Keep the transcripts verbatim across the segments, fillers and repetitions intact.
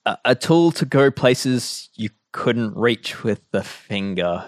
a, a tool to go places you couldn't reach with the finger.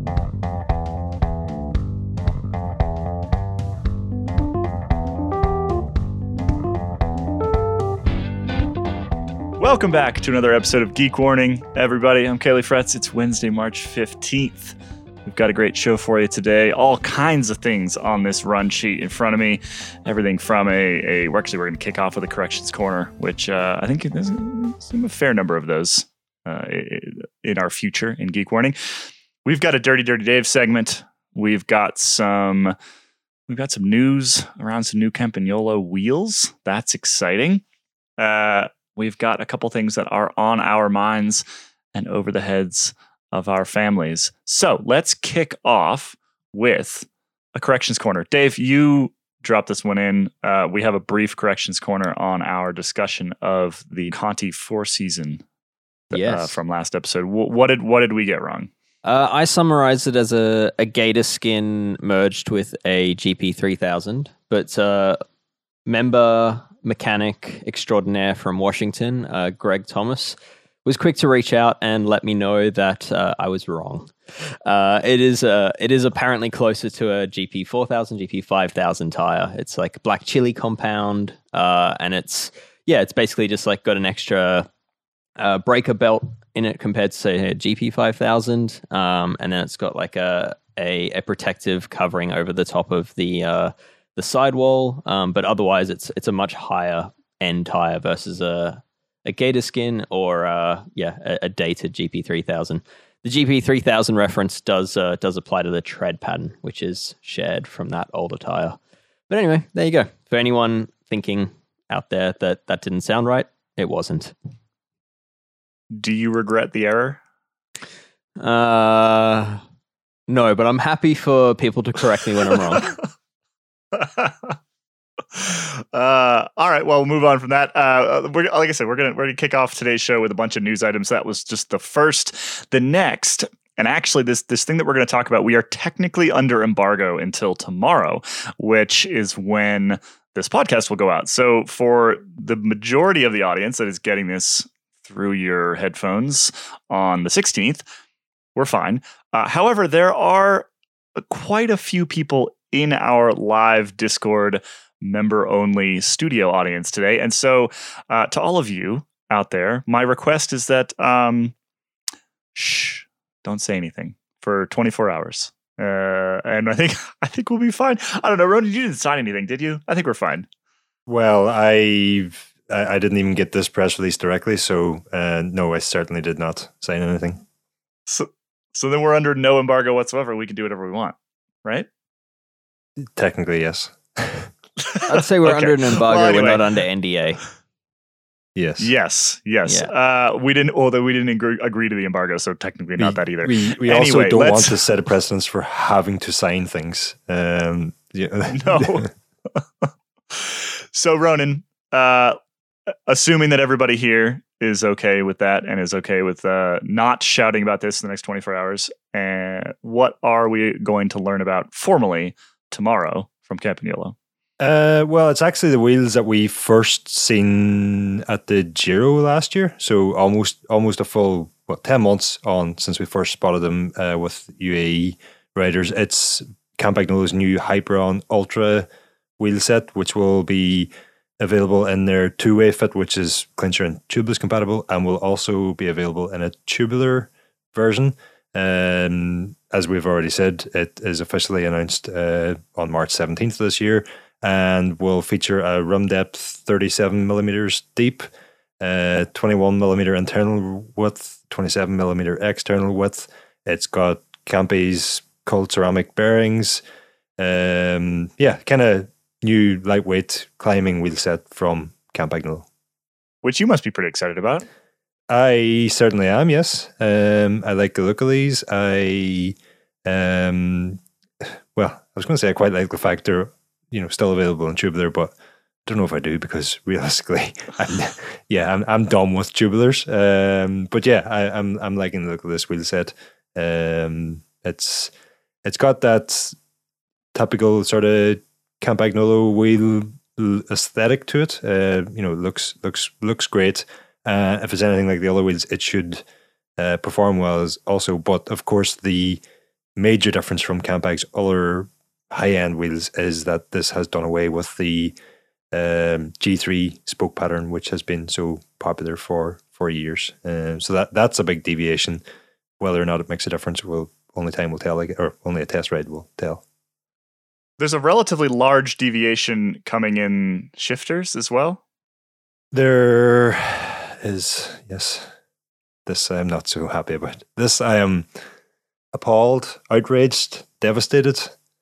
Welcome back to another episode of Geek Warning, everybody. I'm Caley Fretz. It's Wednesday, March fifteenth. We've got a great show for you today. All kinds of things on this run sheet in front of me. Everything from a, a we're actually, we're going to kick off with a corrections corner, which uh, I think there's a fair number of those uh, in our future in Geek Warning. We've got a Dirty Dirty Dave segment. We've got some, we've got some news around some new Campagnolo wheels. That's exciting. Uh, we've got a couple things that are on our minds and over the heads of our families. So let's kick off with a corrections corner. Dave, you dropped this one in. Uh, we have a brief corrections corner on our discussion of the Conti four season yes. uh, from last episode. W- what did what did we get wrong? Uh, I summarized it as a, a Gator skin merged with a G P three thousand, but uh, member mechanic extraordinaire from Washington, uh, Greg Thomas, was quick to reach out and let me know that uh, I was wrong. Uh, it is uh, it is apparently closer to a G P four thousand, G P five thousand tire. It's like black chili compound, uh, and it's yeah, it's basically just like got an extra uh, breaker belt in it compared to say a G P five thousand, um, and then it's got like a, a a protective covering over the top of the uh, the sidewall. Um, but otherwise, it's it's a much higher end tire versus a a Gator skin or uh, yeah, a, a dated G P three thousand. The G P three thousand reference does uh, does apply to the tread pattern, which is shared from that older tire. But anyway, there you go. For anyone thinking out there that that didn't sound right, it wasn't. Do you regret the error? Uh, no, but I'm happy for people to correct me when I'm wrong. Uh, all right, well, we'll move on from that. Uh, we're, like I said, we're gonna we're gonna kick off today's show with a bunch of news items. That was just the first. The next, and actually, this this thing that we're going to talk about, we are technically under embargo until tomorrow, which is when this podcast will go out. So, for the majority of the audience that is getting this through your headphones on the sixteenth, we're fine. Uh, however, there are quite a few people in our live Discord member-only studio audience today. And so uh, to all of you out there, my request is that, um, shh, don't say anything for twenty-four hours. Uh, and I think I think we'll be fine. I don't know, Ronan, you didn't sign anything, did you? I think we're fine. Well, I've, I I didn't even get this press release directly, so uh, no, I certainly did not sign anything. So, so then we're under no embargo whatsoever. We can do whatever we want, right? Technically, yes. I'd say we're Okay. under an embargo. Well, anyway. We're not under N D A. Yes. Yes, yes. Yeah. Uh, we didn't, although we didn't agree, agree to the embargo, so technically not we, that either. We, we Anyway, also don't let's- want to set a precedence for having to sign things. Um, yeah. No. So, Ronan, uh, assuming that everybody here is okay with that and is okay with uh, not shouting about this in the next twenty-four hours, uh, what are we going to learn about formally tomorrow from Campagnolo? Uh, well, it's actually the wheels that we first seen at the Giro last year. So almost almost a full, what, ten months on since we first spotted them uh, with U A E riders. It's Campagnolo's new Hyperon Ultra wheel set, which will be available in their two-way fit, which is clincher and tubeless compatible, and will also be available in a tubular version. Um, as we've already said, it is officially announced uh, on March seventeenth this year, and will feature a rim depth thirty-seven millimeters deep, uh, twenty-one millimeter internal width, twenty-seven millimeter external width. It's got Campy's cold ceramic bearings. Um, yeah, kind of new lightweight climbing wheel set from Campagnolo. Which you must be pretty excited about. I certainly am, yes. Um, I like the look of these. I, um, well, I was going to say I quite like the fact they're, you know, still available in tubular, but I don't know if I do because realistically, I'm, yeah, I'm I'm done with tubulars. Um, but yeah, I, I'm I'm liking the look of this wheel set. Um, it's it's got that typical sort of Campagnolo wheel aesthetic to it. Uh, you know, looks looks looks great. Uh, if it's anything like the other wheels, it should uh, perform well as also. But of course, the major difference from Campag's other high-end wheels is that this has done away with the um, G three spoke pattern, which has been so popular for for years. Um, so that that's a big deviation. Whether or not it makes a difference, will only time will tell, like, or only a test ride will tell. There's a relatively large deviation coming in shifters as well. There is, yes. This I am not so happy about. This I am appalled, outraged, devastated,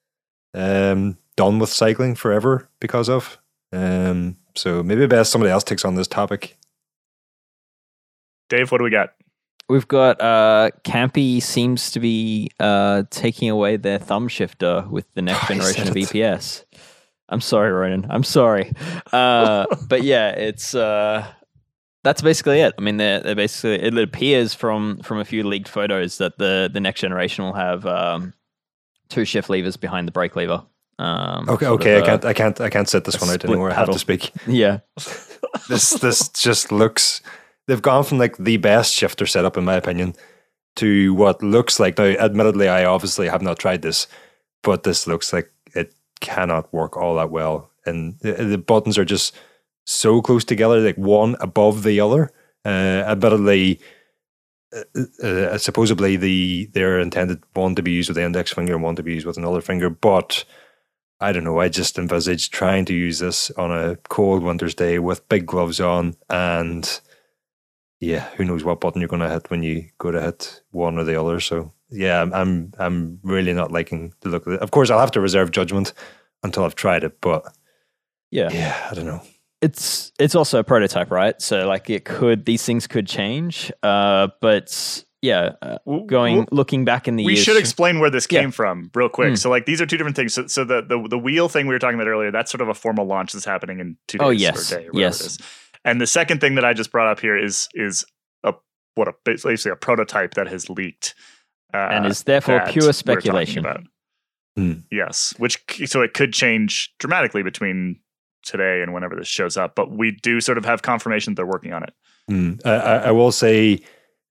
um, done with cycling forever because of. Um, so maybe best somebody else takes on this topic. Dave, what do we got? We've got uh, Campy seems to be uh, taking away their thumb shifter with the next Oh, generation of it. E P S. I'm sorry, Ronan. I'm sorry. Uh, but yeah, it's uh, that's basically it. I mean, they're, they're basically, it appears from from a few leaked photos that the, the next generation will have um, two shift levers behind the brake lever. Um, Okay, sort okay, of, I uh, can't, I can't, I can't sit this one out split anymore. I have pedal. to speak. Yeah. This, this just looks. They've gone from like the best shifter setup, in my opinion, to what looks like. Now, admittedly, I obviously have not tried this, but this looks like it cannot work all that well. And the, the buttons are just so close together, like one above the other. Uh, admittedly, uh, uh, supposedly the they're intended one to be used with the index finger and one to be used with another finger, but I don't know. I just envisage trying to use this on a cold winter's day with big gloves on, and yeah, who knows what button you're going to hit when you go to hit one or the other. So yeah, I'm I'm, I'm really not liking the look of it. Of course, I'll have to reserve judgment until I've tried it, but Yeah. yeah, I don't know. It's it's also a prototype, right? So like it could, these things could change. Uh, but yeah, uh, W- going w- looking back in the We years, should explain where this Yeah. came from real quick. Mm. So like these are two different things. So, so the, the the wheel thing we were talking about earlier, that's sort of a formal launch that's happening in two days Oh, yes. or a day or whatever Yes. it is. And the second thing that I just brought up here is is a what a basically a prototype that has leaked. Uh, and is therefore that pure we're speculation. talking about. Hmm. Yes, which c- so it could change dramatically between today and whenever this shows up, but we do sort of have confirmation that they're working on it. Mm. I, I, I will say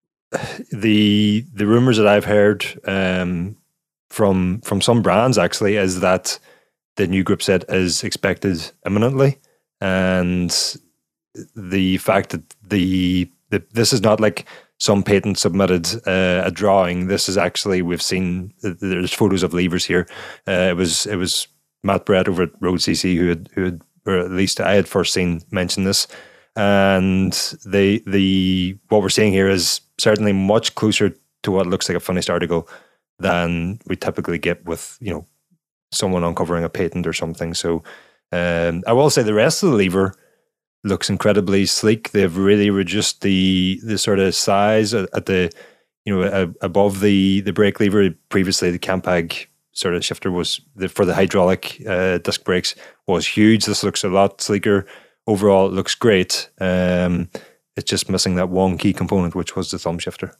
the the rumors that I've heard um, from from some brands actually is that the new grip set is expected imminently, and the fact that the, the this is not like some patent submitted uh, a drawing. This is actually, we've seen, there's photos of levers here. Uh, it was it was Matt Brett over at Road C C who had who had, or at least I had first seen mention this. And the the what we're seeing here is certainly much closer to what looks like a finished article than we typically get with, you know, someone uncovering a patent or something. So um, I will say the rest of the lever looks incredibly sleek. They've really reduced the the sort of size at, at the, you know, uh, above the the brake lever. Previously, the Campag sort of shifter was the, for the hydraulic uh, disc brakes was huge. This looks a lot sleeker. Overall, it looks great. Um, it's just missing that one key component, which was the thumb shifter.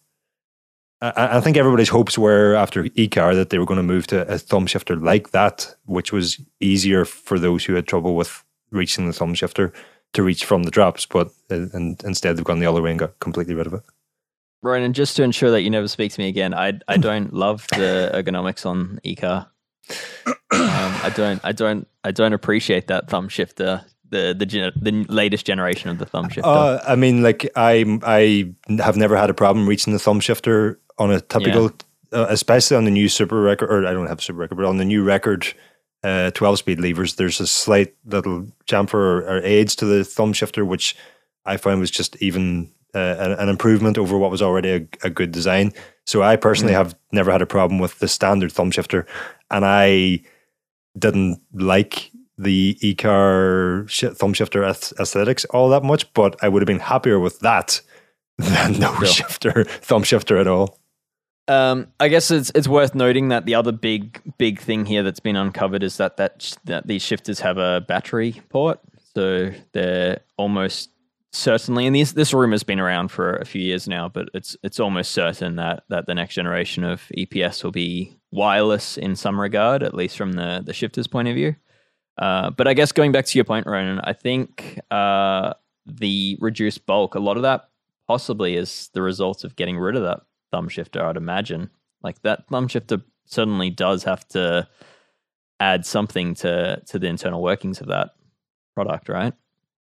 I, I think everybody's hopes were after E-Car that they were going to move to a thumb shifter like that, which was easier for those who had trouble with reaching the thumb shifter to reach from the drops. But uh, and instead, they've gone the other way and got completely rid of it. Ronan, just to ensure that you never speak to me again, I I don't love the ergonomics on E-Car. Um, I don't I don't I don't appreciate that thumb shifter. The the gen- the latest generation of the thumb shifter. Uh, I mean, like I I have never had a problem reaching the thumb shifter on a typical, uh, especially on the new super record. Or I don't have a super record, but on the new record, uh, twelve speed levers, there's a slight little chamfer or, or aids to the thumb shifter, which I found was just even uh, an, an improvement over what was already a, a good design. So I personally mm. have never had a problem with the standard thumb shifter, and I didn't like the E-Car sh- thumb shifter aesthetics all that much, but I would have been happier with that than no Sure. shifter, thumb shifter at all. Um, I guess it's it's worth noting that the other big big thing here that's been uncovered is that that, that these shifters have a battery port, so they're almost certainly, and these, this rumor's been around for a few years now, but it's it's almost certain that that the next generation of E P S will be wireless in some regard, at least from the the shifter's point of view. Uh, but I guess going back to your point, Ronan, I think uh, the reduced bulk, a lot of that possibly is the result of getting rid of that thumb shifter, I'd imagine. Like that thumb shifter certainly does have to add something to to the internal workings of that product, right?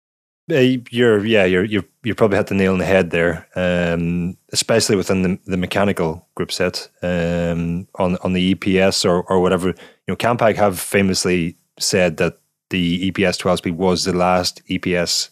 Uh, You're yeah, you're you you probably hit the nail on the head there. Um, especially within the, the mechanical group set, um, on on the E P S or or whatever. You know, Campag have famously said that the E P S twelve speed was the last E P S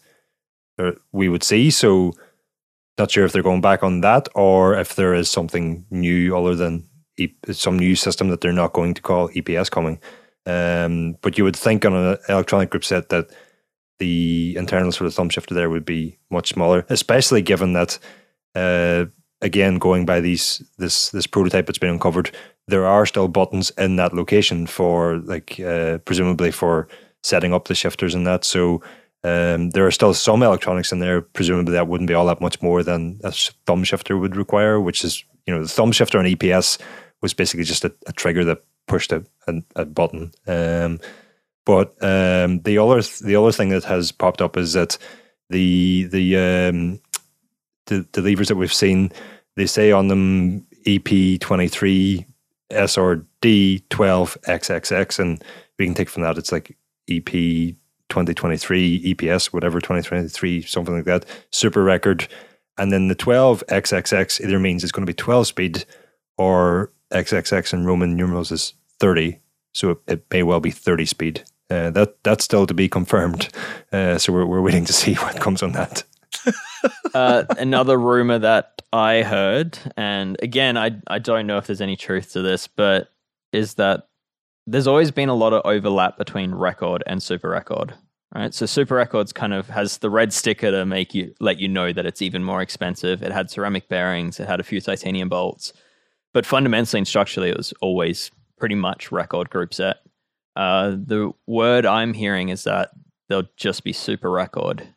we would see. So, not sure if they're going back on that or if there is something new other than e- some new system that they're not going to call E P S coming. Um, but you would think on an electronic group set that the internal sort of thumb shifter there would be much smaller, especially given that, uh, again, going by these this this prototype that's been uncovered, there are still buttons in that location for like uh, presumably for setting up the shifters and that. So um, there are still some electronics in there. Presumably that wouldn't be all that much more than a thumb shifter would require, which is, you know, the thumb shifter on E P S was basically just a, a trigger that pushed a, a, a button. Um, But um, the other the other thing that has popped up is that the the um, the, the levers that we've seen, they say on them E P twenty-three S R D twelve X X X, and we can take from that it's like E P twenty twenty-three E P S, whatever, twenty twenty-three, something like that, super record. And then the twelve X X X either means it's going to be twelve speed or X X X in Roman numerals is thirty. So it, it may well be thirty speed. Uh, that that's still to be confirmed. Uh, so we're we're waiting to see what comes on that. uh, another rumor that I heard, and again, I I don't know if there's any truth to this, but is that there's always been a lot of overlap between record and super record. Right, so super records kind of has the red sticker to make you let you know that it's even more expensive. It had ceramic bearings, it had a few titanium bolts, but fundamentally and structurally, it was always pretty much record group set. Uh, the word I'm hearing is that they'll just be super record,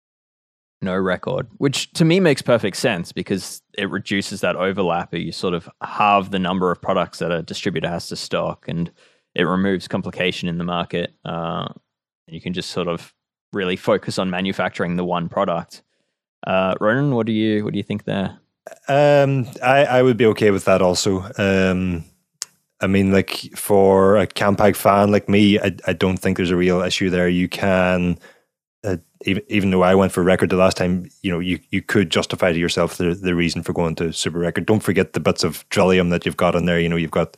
no record, which to me makes perfect sense because it reduces that overlap. You sort of halve the number of products that a distributor has to stock, and it removes complication in the market. Uh, and you can just sort of really focus on manufacturing the one product. Uh, Ronan, what do you what do you think there? Um, I I would be okay with that also. Um, I mean, like for a Campag fan like me, I, I don't think there's a real issue there. You can, uh, even even though I went for record the last time, you know, you, you could justify to yourself the, the reason for going to super record. Don't forget the bits of Trillium that you've got in there. You know, you've got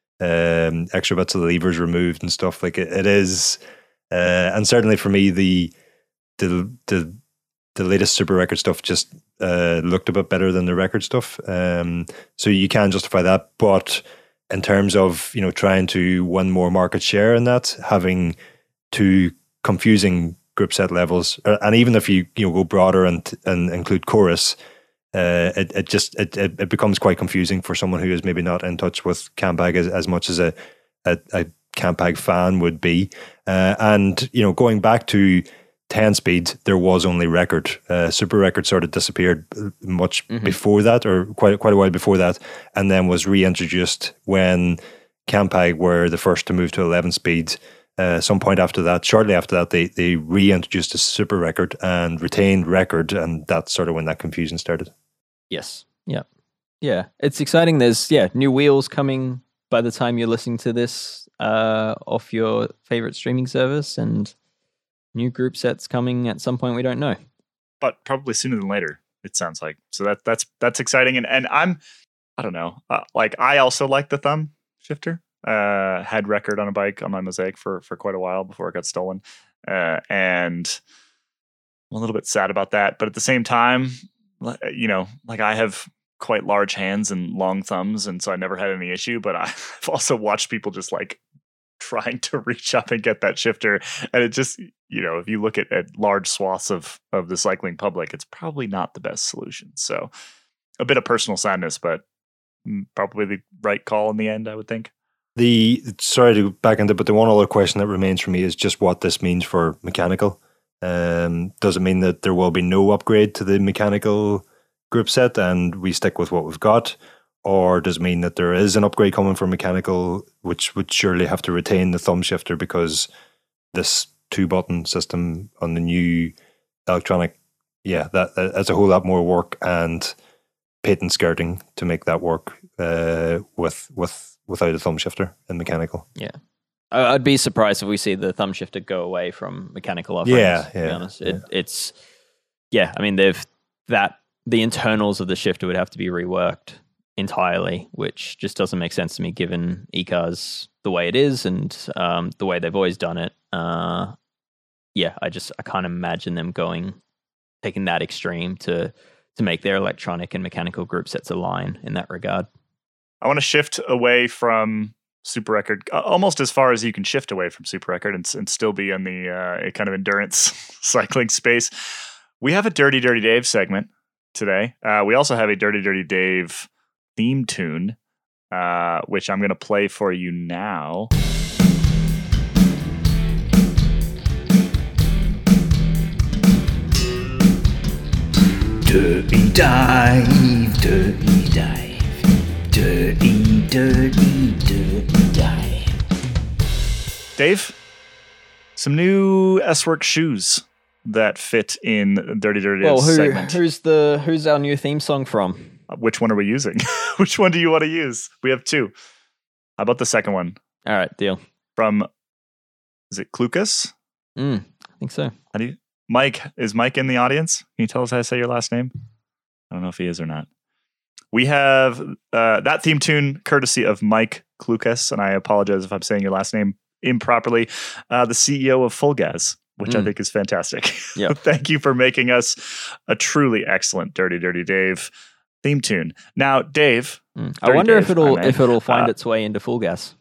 um, extra bits of the levers removed and stuff. Like it, it is, uh, and certainly for me, the the the the latest super record stuff just uh, looked a bit better than the record stuff. Um, so you can justify that, but in terms of, you know, trying to win more market share in that, having two confusing group set levels, and even if you you know go broader and and include chorus, uh, it it just it, it it becomes quite confusing for someone who is maybe not in touch with Campag as, as much as a, a a Campag fan would be. Uh, and you know, going back to ten speed, there was only record. Uh, super record sort of disappeared much mm-hmm. before that, or quite quite a while before that, and then was reintroduced when Campag were the first to move to eleven speed. Uh, some point after that, shortly after that, they they reintroduced a super record and retained record, and that's sort of when that confusion started. Yes. Yeah. Yeah. It's exciting. There's yeah new wheels coming by the time you're listening to this uh, off your favorite streaming service, and new group sets coming at some point we don't know, but probably sooner than later. It sounds like so that that's that's exciting, and and I'm I don't know, uh, like I also like the thumb shifter. Uh, had record on a bike on my Mosaic for for quite a while before it got stolen, uh, and I'm a little bit sad about that. But at the same time, you know, like I have quite large hands and long thumbs, and so I never had any issue. But I've also watched people just like trying to reach up and get that shifter, and it just, you know, if you look at, at large swaths of of the cycling public, it's probably not the best solution. So a bit of personal sadness, but probably the right call in the end, I would think. The sorry to back into, but the one other question that remains for me is just what this means for mechanical. Um, does it mean that there will be no upgrade to the mechanical group set and we stick with what we've got? Or does it mean that there is an upgrade coming for mechanical, which would surely have to retain the thumb shifter because this two-button system on the new electronic yeah, that, that that's a whole lot more work and patent skirting to make that work uh, with with without a thumb shifter and mechanical. Yeah. I'd be surprised if we see the thumb shifter go away from mechanical offerings. Yeah, to yeah, be honest, yeah. it, it's yeah. I mean, they've that the internals of the shifter would have to be reworked entirely, which just doesn't make sense to me given E-Cars the way it is and um, the way they've always done it. Uh, yeah, I just I can't imagine them going taking that extreme to to make their electronic and mechanical group sets align in that regard. I want to shift away from Super Record, uh, almost as far as you can shift away from Super Record and, and still be in the uh, kind of endurance cycling space. We have a Dirty Dirty Dave segment today. Uh, we also have a Dirty Dirty Dave theme tune, uh, which I'm going to play for you now. Dirty dive, dirty dive, dirty, dirty, dirty dive. Dave, some new S-Works shoes that fit in Dirty Dirty Well, Dave's who, segment. who's the who's our new theme song from? Uh, Which one are we using? Which one do you want to use? We have two. How about the second one? All right, deal. From, is it Klukas? Mm, I think so. How do you, Mike, is Mike in the audience? Can you tell us how to say your last name? I don't know if he is or not. We have uh, that theme tune courtesy of Mike Klukas, and I apologize if I'm saying your last name improperly, uh, the C E O of Full Gas, which I Mm. think is fantastic. Yep. Thank you for making us a truly excellent Dirty Dirty Dave theme tune. Now, Dave, Mm. I Dirty wonder Dave, if it'll I meant, if it'll find uh, its way into Full Gas.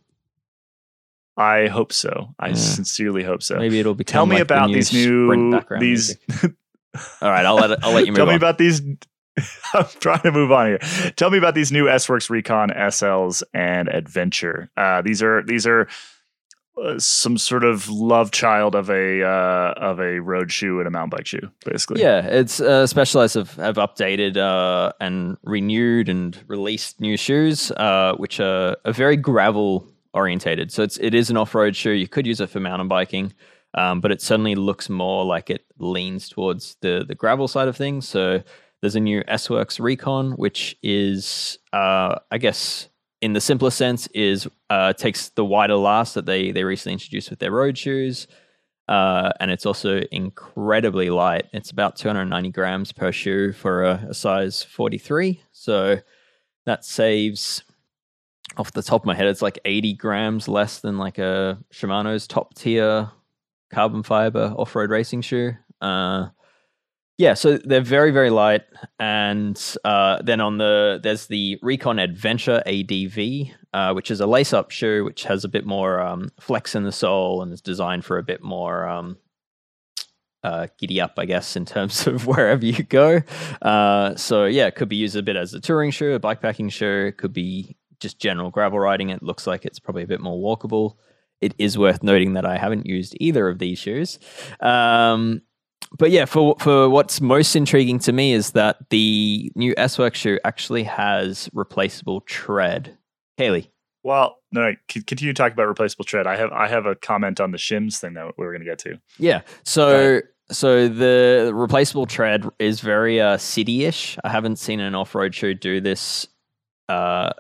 I hope so. I Yeah. sincerely hope so. Maybe it'll become Tell me like the about new these Sprint new background these. music. All right, I'll let it, I'll let you move Tell me on. about these. I'm trying to move on here. Tell me about these new S-Works Recon S Ls and Adventure. Uh, these are these are uh, some sort of love child of a uh, of a road shoe and a mountain bike shoe, basically. Yeah, it's uh, Specialized have, have updated uh, and renewed and released new shoes, uh, which are, are very gravel orientated. So it's it is an off road shoe. You could use it for mountain biking, um, but it certainly looks more like it leans towards the the gravel side of things. So there's a new S-Works Recon, which is, uh, I guess, in the simplest sense, is uh, takes the wider last that they they recently introduced with their road shoes, uh, and it's also incredibly light. It's about two hundred ninety grams per shoe for a, a size forty-three. So that saves, off the top of my head, it's like eighty grams less than like a Shimano's top tier carbon fiber off-road racing shoe. Uh, Yeah, so they're very, very light. And uh, then on the, there's the Recon Adventure A D V, uh, which is a lace-up shoe, which has a bit more um, flex in the sole and is designed for a bit more um, uh, giddy up, I guess, in terms of wherever you go. Uh, so yeah, it could be used a bit as a touring shoe, a bikepacking shoe. It could be just general gravel riding. It looks like it's probably a bit more walkable. It is worth noting that I haven't used either of these shoes. Um, But yeah, for for what's most intriguing to me is that the new S-Works shoe actually has replaceable tread. Haley. Well, no, no, c- continue to talk about replaceable tread. I have I have a comment on the shims thing that we we're going to get to. Yeah. So so the replaceable tread is very uh, city-ish. I haven't seen an off-road shoe do this. Uh,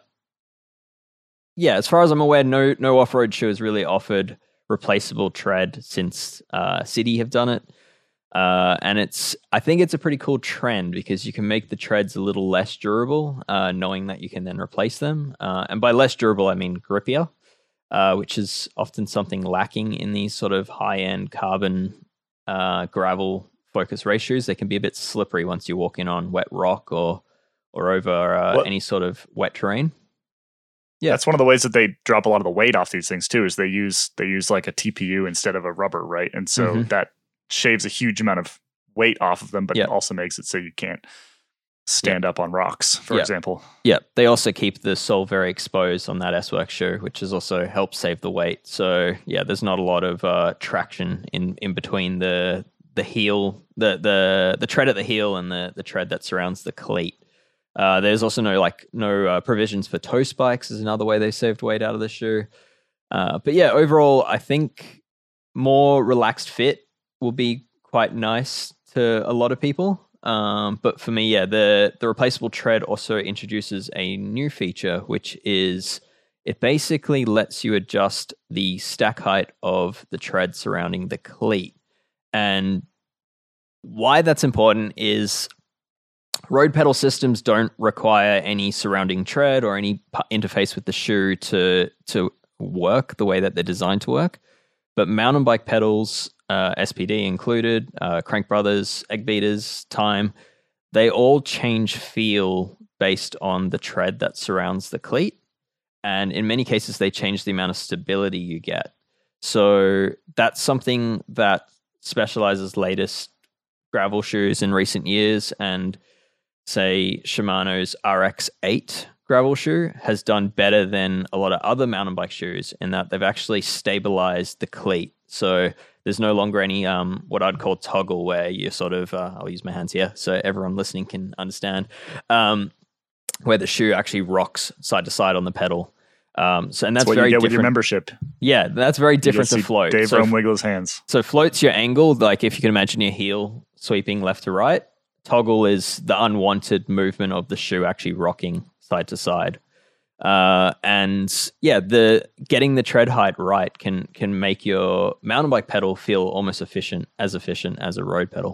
yeah, as far as I'm aware, no no off-road shoe has really offered replaceable tread since uh, City have done it. Uh, and it's, I think it's a pretty cool trend because you can make the treads a little less durable, uh, knowing that you can then replace them. Uh, and by less durable, I mean grippier, uh, which is often something lacking in these sort of high-end carbon uh, gravel focus race shoes. They can be a bit slippery once you walk in on wet rock or or over uh, Well- any sort of wet terrain. Yeah. That's one of the ways that they drop a lot of the weight off these things too. Is they use they use like a T P U instead of a rubber, right? And so Mhm. that shaves a huge amount of weight off of them, but Yeah. it also makes it so you can't stand up on rocks, for Yeah. example. Yeah, they also keep the sole very exposed on that S-Works shoe, which has also helped save the weight. So yeah, there's not a lot of uh, traction in, in between the the heel, the the the tread at the heel and the the tread that surrounds the cleat. Uh, there's also no like no uh, provisions for toe spikes is another way they saved weight out of the shoe. Uh, but yeah, overall, I think more relaxed fit will be quite nice to a lot of people. Um, but for me, yeah, the the replaceable tread also introduces a new feature, which is it basically lets you adjust the stack height of the tread surrounding the cleat. And why that's important is road pedal systems don't require any surrounding tread or any pu- interface with the shoe to to work the way that they're designed to work. But mountain bike pedals, uh, S P D included, uh, Crank Brothers, Egg Beaters, Time, they all change feel based on the tread that surrounds the cleat. And in many cases, they change the amount of stability you get. So that's something that Specialized's latest gravel shoes in recent years, and say Shimano's R X eight gravel shoe has done better than a lot of other mountain bike shoes in that they've actually stabilized the cleat. So there's no longer any um, what I'd call toggle, where you sort of, uh, I'll use my hands here so everyone listening can understand, um, where the shoe actually rocks side to side on the pedal. Um, so and that's, that's what very you get different with your membership. Yeah, that's very different to float. Dave so, Rome wiggle his hands. So float's your angle, like if you can imagine your heel sweeping left to right. Toggle is the unwanted movement of the shoe actually rocking side to side. Uh, and yeah, the getting the tread height right can can make your mountain bike pedal feel almost efficient, as efficient as a road pedal.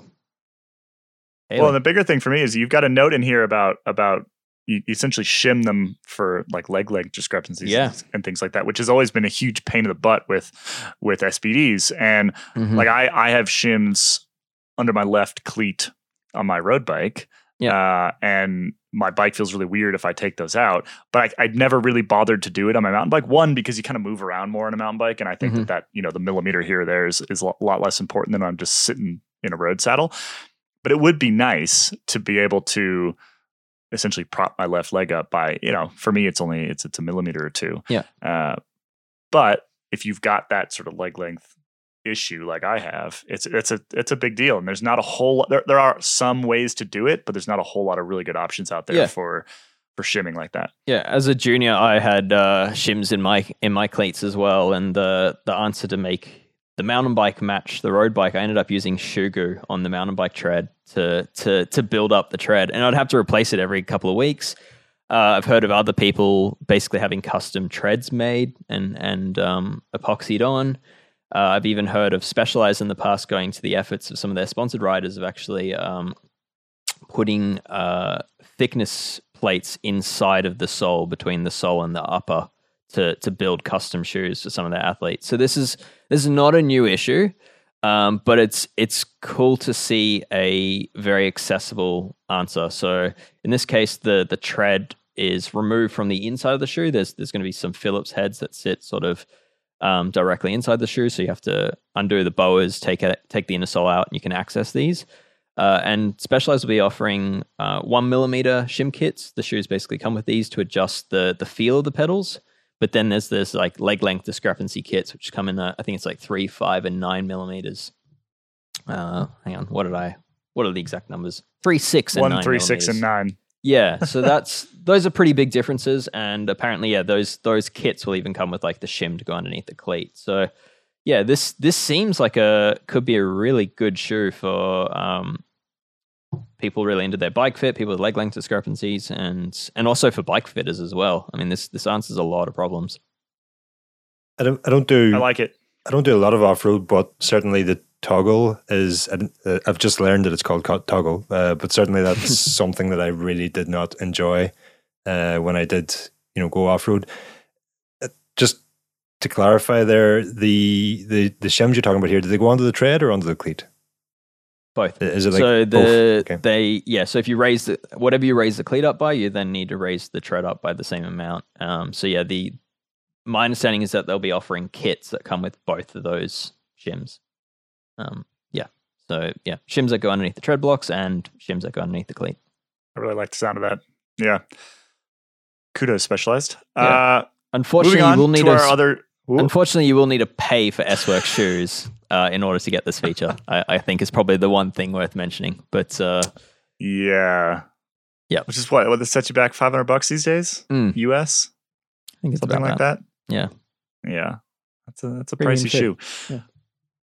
Haley. Well, and the bigger thing for me is you've got a note in here about about you essentially shim them for like leg length discrepancies yeah. and things like that, which has always been a huge pain in the butt with with S P Ds. And mm-hmm. like I I have shims under my left cleat on my road bike. Yeah. Uh, and my bike feels really weird if I take those out, but I, I'd never really bothered to do it on my mountain bike. One, because you kind of move around more on a mountain bike. And I think mm-hmm. that, that, you know, the millimeter here or there is, is a lot less important than I'm just sitting in a road saddle. But it would be nice to be able to essentially prop my left leg up by, you know, for me, it's only, it's, it's a millimeter or two. Yeah. Uh, but if you've got that sort of leg length issue like I have, it's it's a it's a big deal, and there's not a whole there there are some ways to do it, but there's not a whole lot of really good options out there yeah. for for shimming like that. Yeah, as a junior, I had uh, shims in my in my cleats as well, and the the answer to make the mountain bike match the road bike, I ended up using shoe goo on the mountain bike tread to to to build up the tread, and I'd have to replace it every couple of weeks. Uh, I've heard of other people basically having custom treads made and and um, epoxied on. Uh, I've even heard of Specialized in the past going to the efforts of some of their sponsored riders of actually um, putting uh, thickness plates inside of the sole, between the sole and the upper, to to build custom shoes for some of their athletes. So this is this is not a new issue, um, but it's it's cool to see a very accessible answer. So in this case, the the tread is removed from the inside of the shoe. There's there's going to be some Phillips heads that sit sort of Um, directly inside the shoe, so you have to undo the boas, take a, take the inner sole out, and you can access these. Uh, and Specialized will be offering uh, one millimeter shim kits. The shoes basically come with these to adjust the the feel of the pedals. But then there's this like leg length discrepancy kits, which come in, uh, I think it's like three, five, and nine millimeters. Uh, hang on, what did I? What are the exact numbers? Three, six, and one, nine. three, six, and nine. Yeah, so that's those are pretty big differences, and apparently, yeah, those those kits will even come with like the shim to go underneath the cleat. So, yeah, this this seems like a could be a really good shoe for um, people really into their bike fit, people with leg length discrepancies, and and also for bike fitters as well. I mean, this this answers a lot of problems. I don't I don't do I like it. I don't do a lot of off road, but certainly the toggle is. Uh, I've just learned that it's called toggle, uh, but certainly that's something that I really did not enjoy uh, when I did, you know, go off road. Uh, just to clarify, there, the the the shims you're talking about here, do they go onto the tread or onto the cleat? Both. Is it like so the both? Okay. they yeah? So if you raise the whatever you raise the cleat up by, you then need to raise the tread up by the same amount. Um. So yeah, the my understanding is that they'll be offering kits that come with both of those shims. Um, yeah. So yeah, shims that go underneath the tread blocks and shims that go underneath the cleat. I really like the sound of that. Yeah. Kudos, Specialized. Yeah. Uh, unfortunately, moving on you will need to a, our other. Ooh. Unfortunately, you will need to pay for S-Works shoes uh, in order to get this feature. I, I think is probably the one thing worth mentioning. But uh, yeah, yeah, which is what what this set you back five hundred bucks these days, mm. U S. I think it's something about like that. that. Yeah, yeah, that's a that's a Premium pricey shoe. shoe. Yeah.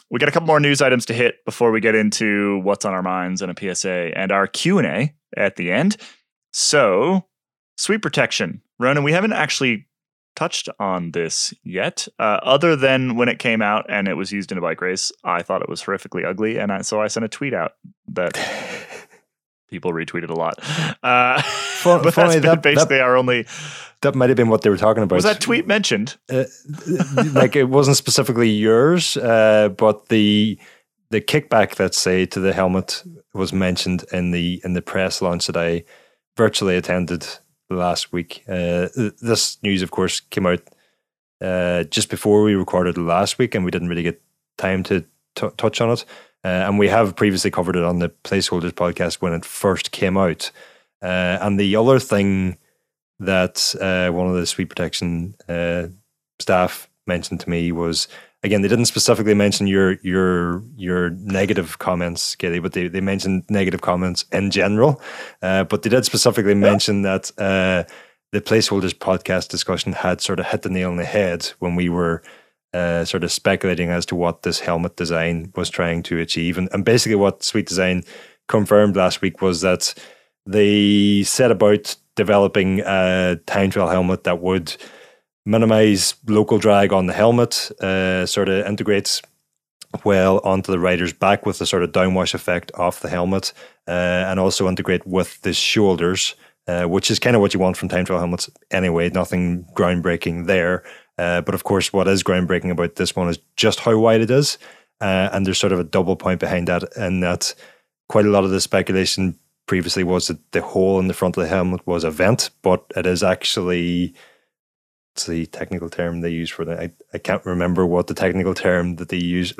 we got a couple more news items to hit before we get into what's on our minds and a P S A and our Q and A at the end. So, sweep protection. Ronan, we haven't actually touched on this yet, uh, other than when it came out and it was used in a bike race. I thought it was horrifically ugly, and I, so I sent a tweet out that people retweeted a lot. Uh, Fun, but funny, that's that, basically that, our only... That might have been what they were talking about. Was that tweet mentioned? Uh, like, it wasn't specifically yours, uh, but the the kickback, let's say, to the helmet was mentioned in the in the press launch that I virtually attended last week. Uh, this news, of course, came out uh, just before we recorded last week, and we didn't really get time to t- touch on it. Uh, and we have previously covered it on the Placeholders podcast when it first came out. Uh, and the other thing that uh, one of the sweep protection uh, staff mentioned to me was, again, they didn't specifically mention your your your negative comments, Katie, but they, they mentioned negative comments in general. Uh, but they did specifically mention that uh, the Placeholders podcast discussion had sort of hit the nail on the head when we were uh, sort of speculating as to what this helmet design was trying to achieve. And, and basically what Sweet Design confirmed last week was that they set about developing a time trial helmet that would minimize local drag on the helmet, uh, sort of integrates well onto the rider's back with the sort of downwash effect off the helmet, uh, and also integrate with the shoulders, uh, which is kind of what you want from time trial helmets anyway. Nothing groundbreaking there. Uh, but of course, what is groundbreaking about this one is just how wide it is. Uh, and there's sort of a double point behind that, in that quite a lot of the speculation previously was that the hole in the front of the helmet was a vent, but it is actually, what's the technical term they use for that? I, I can't remember what the technical term that they use,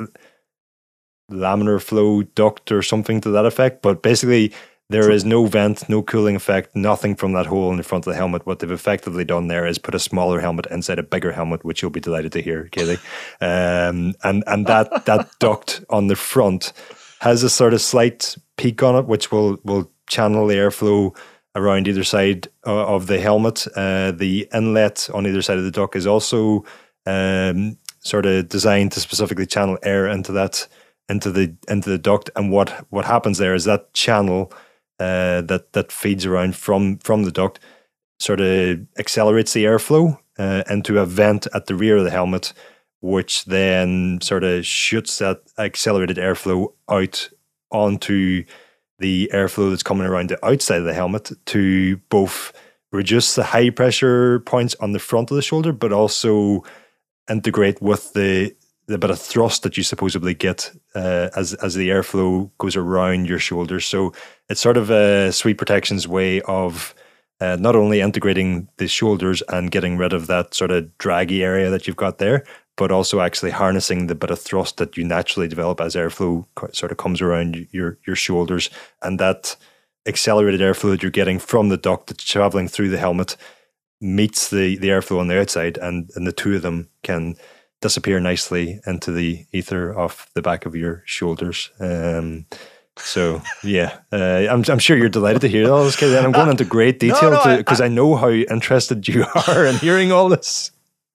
laminar flow duct or something to that effect. But basically, there is no vent, no cooling effect, nothing from that hole in the front of the helmet. What they've effectively done there is put a smaller helmet inside a bigger helmet, which you'll be delighted to hear, Kaylee. Um, and and that that duct on the front has a sort of slight peak on it, which will will channel the airflow around either side of the helmet. Uh, the inlet on either side of the duct is also um, sort of designed to specifically channel air into that into the into the duct. And what what happens there is that channel uh, that that feeds around from from the duct sort of accelerates the airflow uh, into a vent at the rear of the helmet, which then sort of shoots that accelerated airflow out onto the airflow that's coming around the outside of the helmet to both reduce the high pressure points on the front of the shoulder, but also integrate with the the bit of thrust that you supposedly get uh, as as the airflow goes around your shoulders. So it's sort of a Sweep Protection's way of uh, not only integrating the shoulders and getting rid of that sort of draggy area that you've got there, but also actually harnessing the bit of thrust that you naturally develop as airflow sort of comes around your, your shoulders. And that accelerated airflow that you're getting from the duct that's traveling through the helmet meets the, the airflow on the outside, and, and the two of them can disappear nicely into the ether off the back of your shoulders. Um, so, yeah, uh, I'm I'm sure you're delighted to hear all this, Katie, and I'm going into great detail because no, no, I, I, I know how interested you are in hearing all this.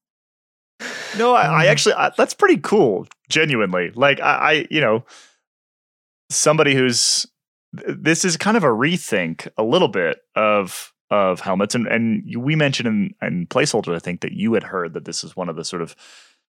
No, I, I actually, I, that's pretty cool. Genuinely. Like I, I, you know, somebody who's, this is kind of a rethink a little bit of, of helmets. And, and we mentioned in, in Placeholder, I think that you had heard that this is one of the sort of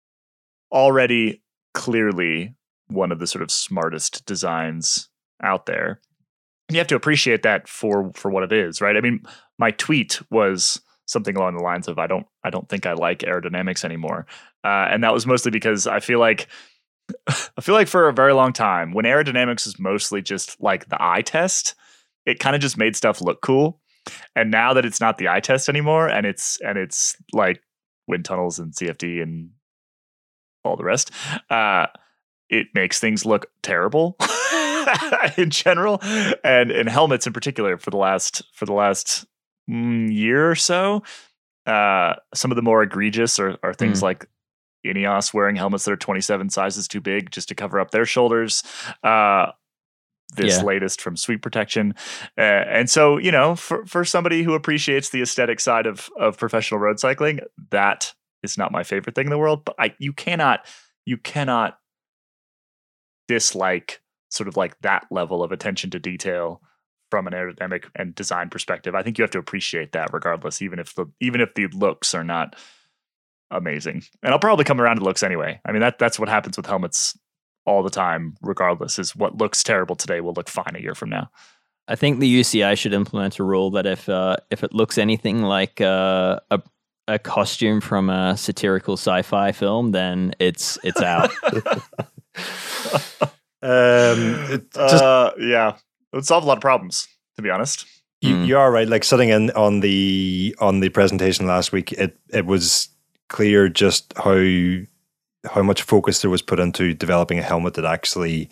already clearly one of the sort of smartest designs out there. And you have to appreciate that for, for what it is, right? I mean, my tweet was something along the lines of, I don't, I don't think I like aerodynamics anymore. Uh, and that was mostly because I feel like, I feel like for a very long time, when aerodynamics is mostly just like the eye test, it kind of just made stuff look cool. And now that it's not the eye test anymore, and it's, and it's like wind tunnels and C F D and all the rest, uh, it makes things look terrible in general, and in helmets in particular for the last, for the last, year or so. Uh, some of the more egregious are, are things mm. like Ineos wearing helmets that are twenty-seven sizes too big just to cover up their shoulders. Uh, this yeah. latest from Sweep Protection. Uh, and so, you know, for, for somebody who appreciates the aesthetic side of, of professional road cycling, that is not my favorite thing in the world. But I, you cannot, you cannot dislike sort of like that level of attention to detail from an aerodynamic and design perspective. I think you have to appreciate that regardless, even if the even if the looks are not amazing. And I'll probably come around to looks anyway. I mean, that that's what happens with helmets all the time, regardless, is what looks terrible today will look fine a year from now. I think the U C I should implement a rule that if uh, if it looks anything like uh, a a costume from a satirical sci-fi film, then it's it's out. um, it just, uh, yeah, it would solve a lot of problems, to be honest. you, Mm. you are right. Like sitting in on the on the presentation last week, it it was clear just how how much focus there was put into developing a helmet that actually,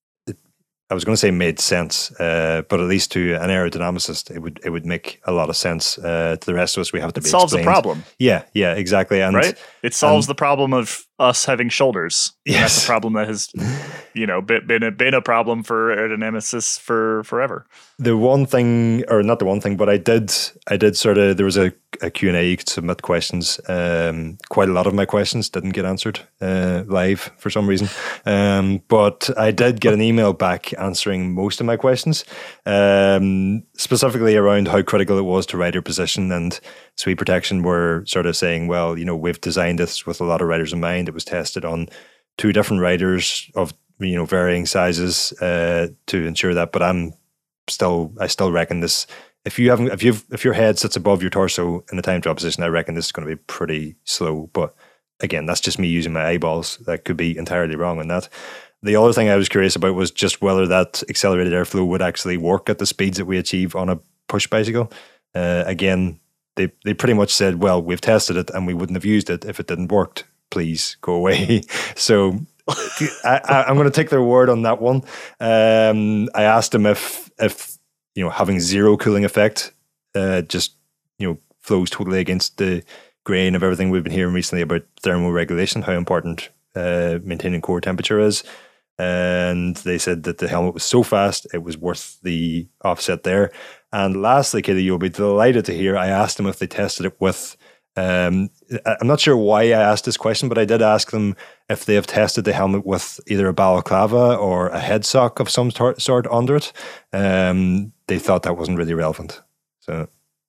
I was going to say made sense, uh, but at least to an aerodynamicist, it would it would make a lot of sense. Uh, to the rest of us, we have to It be solves the explained. problem, Yeah, yeah, exactly. And right? It solves and- the problem of us having shoulders. And that's Yes. a problem that has, you know, been been a, been a problem for aerodynamicists for forever. the one thing, or not the one thing, but I did, I did sort of, there was a, a Q and A, you could submit questions. Um, quite a lot of my questions didn't get answered uh, live for some reason. Um, but I did get an email back answering most of my questions, um, specifically around how critical it was to rider position and sweep protection. Were sort of saying, well, you know, we've designed this with a lot of riders in mind. It was tested on two different riders of, you know, varying sizes uh, to ensure that, but I'm, Still, I still reckon this. If you haven't, if you've, if your head sits above your torso in the time trial position, I reckon this is going to be pretty slow. But again, that's just me using my eyeballs. That could be entirely wrong on that. The other thing I was curious about was just whether that accelerated airflow would actually work at the speeds that we achieve on a push bicycle. Uh, again, they they pretty much said, well, we've tested it and we wouldn't have used it if it didn't work. Please go away. So. I, I, I'm going to take their word on that one. Um, I asked them if, if you know, having zero cooling effect uh, just you know flows totally against the grain of everything we've been hearing recently about thermal regulation, how important uh, maintaining core temperature is. And they said that the helmet was so fast it was worth the offset there. And lastly, Katie, you'll be delighted to hear I asked them if they tested it with. Um, I'm not sure why I asked this question, but I did ask them if they have tested the helmet with either a balaclava or a head sock of some tor- sort under it. Um, they thought that wasn't really relevant. So,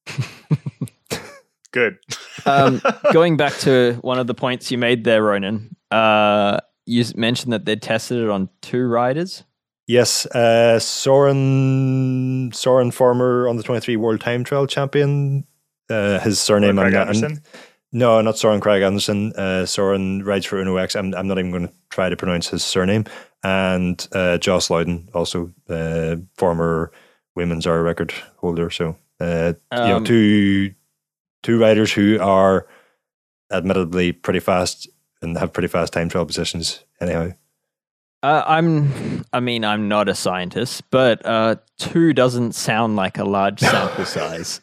Good. um, going back to one of the points you made there, Ronan, uh, you s- mentioned that they tested it on two riders. yes, uh, Soren, Soren, former under twenty-three World Time Trial Champion. Uh, his surname, Craig I'm not, Anderson? I'm- no, not Soren Craig Anderson. Uh, Soren rides for Uno X. I'm, I'm not even going to try to pronounce his surname. And uh, Joss Loudon, also uh, former women's hour record holder. So, uh, you know, Um, two two riders who are admittedly pretty fast and have pretty fast time trial positions. Anyhow, Uh, I'm, I mean, I'm not a scientist, but uh, two doesn't sound like a large sample size.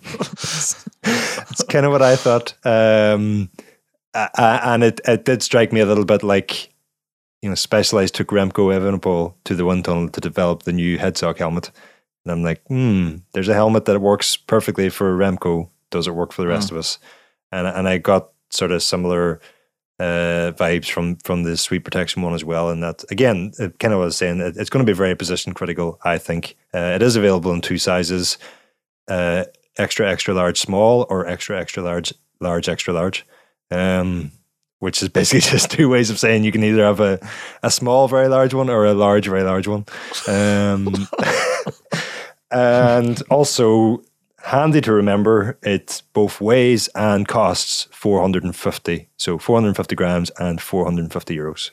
it's kind of what I thought. Um, uh, and it, it did strike me a little bit like, you know, Specialized took Remco Evenepoel to the wind tunnel to develop the new headsock helmet. And I'm like, hmm, there's a helmet that works perfectly for Remco. Does it work for the rest Mm. of us? And and I got sort of similar uh, vibes from from the sweep protection one as well. And that, again, it kind of was saying, it, it's going to be very position critical, I think. Uh, it is available in two sizes, uh, extra, extra large, small, or extra, extra large, large, extra large. Um, which is basically just two ways of saying you can either have a, a small, very large one or a large, very large one. Um, and also, handy to remember, it both weighs and costs four hundred fifty. So four hundred fifty grams and four hundred fifty euros.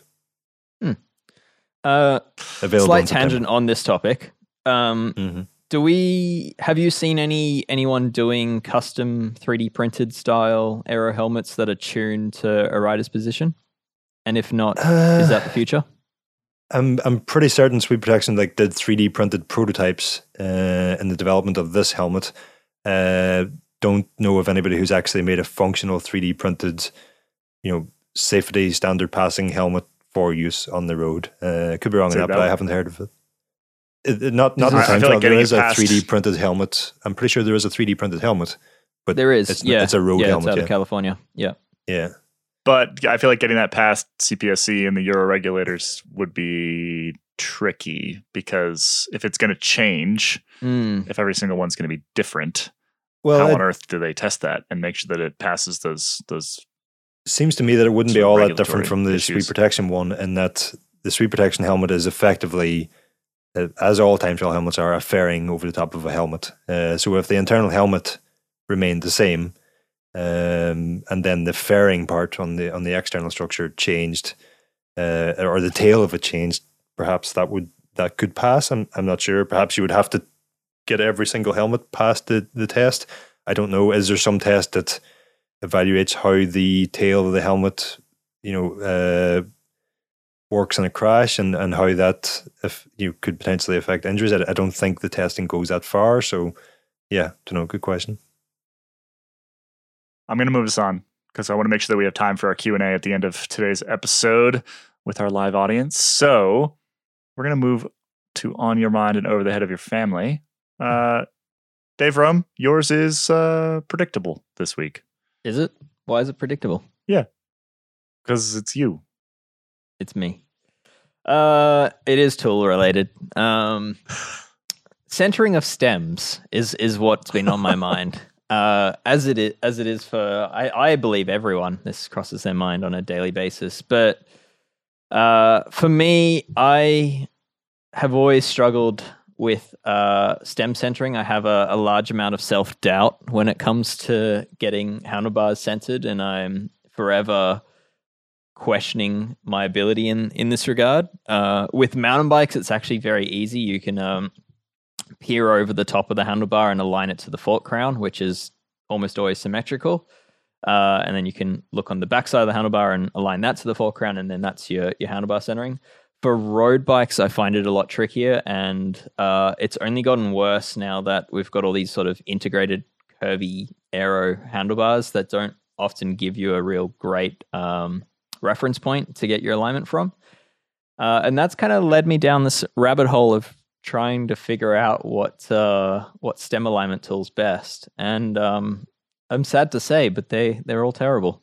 Uh, Available slight in tangent on this topic. Um, hmm do we have you seen any anyone doing custom three D printed style aero helmets that are tuned to a rider's position? And if not, is that the future? I'm I'm pretty certain Sweep Protection like did three D printed prototypes uh, in the development of this helmet. Uh, don't know of anybody who's actually made a functional three D printed, you know, safety standard passing helmet for use on the road. Uh, could be wrong So on that, that- but I haven't heard of it. It- it- not not in I- the I time feel trial. like There getting is it a past- three D printed helmet. I'm pretty sure there is a three D printed helmet, but There is, it's, yeah. it's a road yeah, helmet. It's out Yeah. of California. Yeah. yeah. but I feel like getting that past C P S C and the Euro regulators would be tricky, because if it's going to change, Mm. if every single one's going to be different, Well, how it on earth do they test that and make sure that it passes those those? seems to me that it wouldn't be sort of all that different regulatory from the issues. sweep protection one, in that the sweep protection helmet is effectively, uh, as all time trial helmets are, a fairing over the top of a helmet. Uh, so if the internal helmet remained the same, um, and then the fairing part on the on the external structure changed, uh, or the tail of it changed, perhaps that would that could pass. I'm I'm not sure. Perhaps you would have to get every single helmet past the, the test. I don't know. Is there some test that evaluates how the tail of the helmet, you know, uh, works in a crash, and, and how that if you could potentially affect injuries? I, I don't think the testing goes that far. So, yeah, don't know. Good question. I'm going to move us on because I want to make sure that we have time for our Q and A at the end of today's episode with our live audience. So we're going to move to On Your Mind and Over the Head of Your Family. Uh, Dave Rome, yours is uh, predictable this week. Is it? Why is it predictable? Because it's you. It's me. Uh, it is tool related. Um, centering of stems is is what's been on my mind. Uh, as it is, as it is for I, I believe everyone. This crosses their mind on a daily basis. But uh, for me, I have always struggled with uh, stem centering. I have a, a large amount of self doubt when it comes to getting handlebars centered, and I'm forever questioning my ability in in this regard. Uh, with mountain bikes, it's actually very easy. You can um, peer over the top of the handlebar and align it to the fork crown, which is almost always symmetrical. Uh, and then you can look on the backside of the handlebar and align that to the fork crown, and then that's your your handlebar centering. For road bikes, I find it a lot trickier, and uh, it's only gotten worse now that we've got all these sort of integrated curvy aero handlebars that don't often give you a real great um, reference point to get your alignment from. Uh, and that's kind of led me down this rabbit hole of trying to figure out what uh, what stem alignment tool's best. And um, I'm sad to say, but they they're all terrible.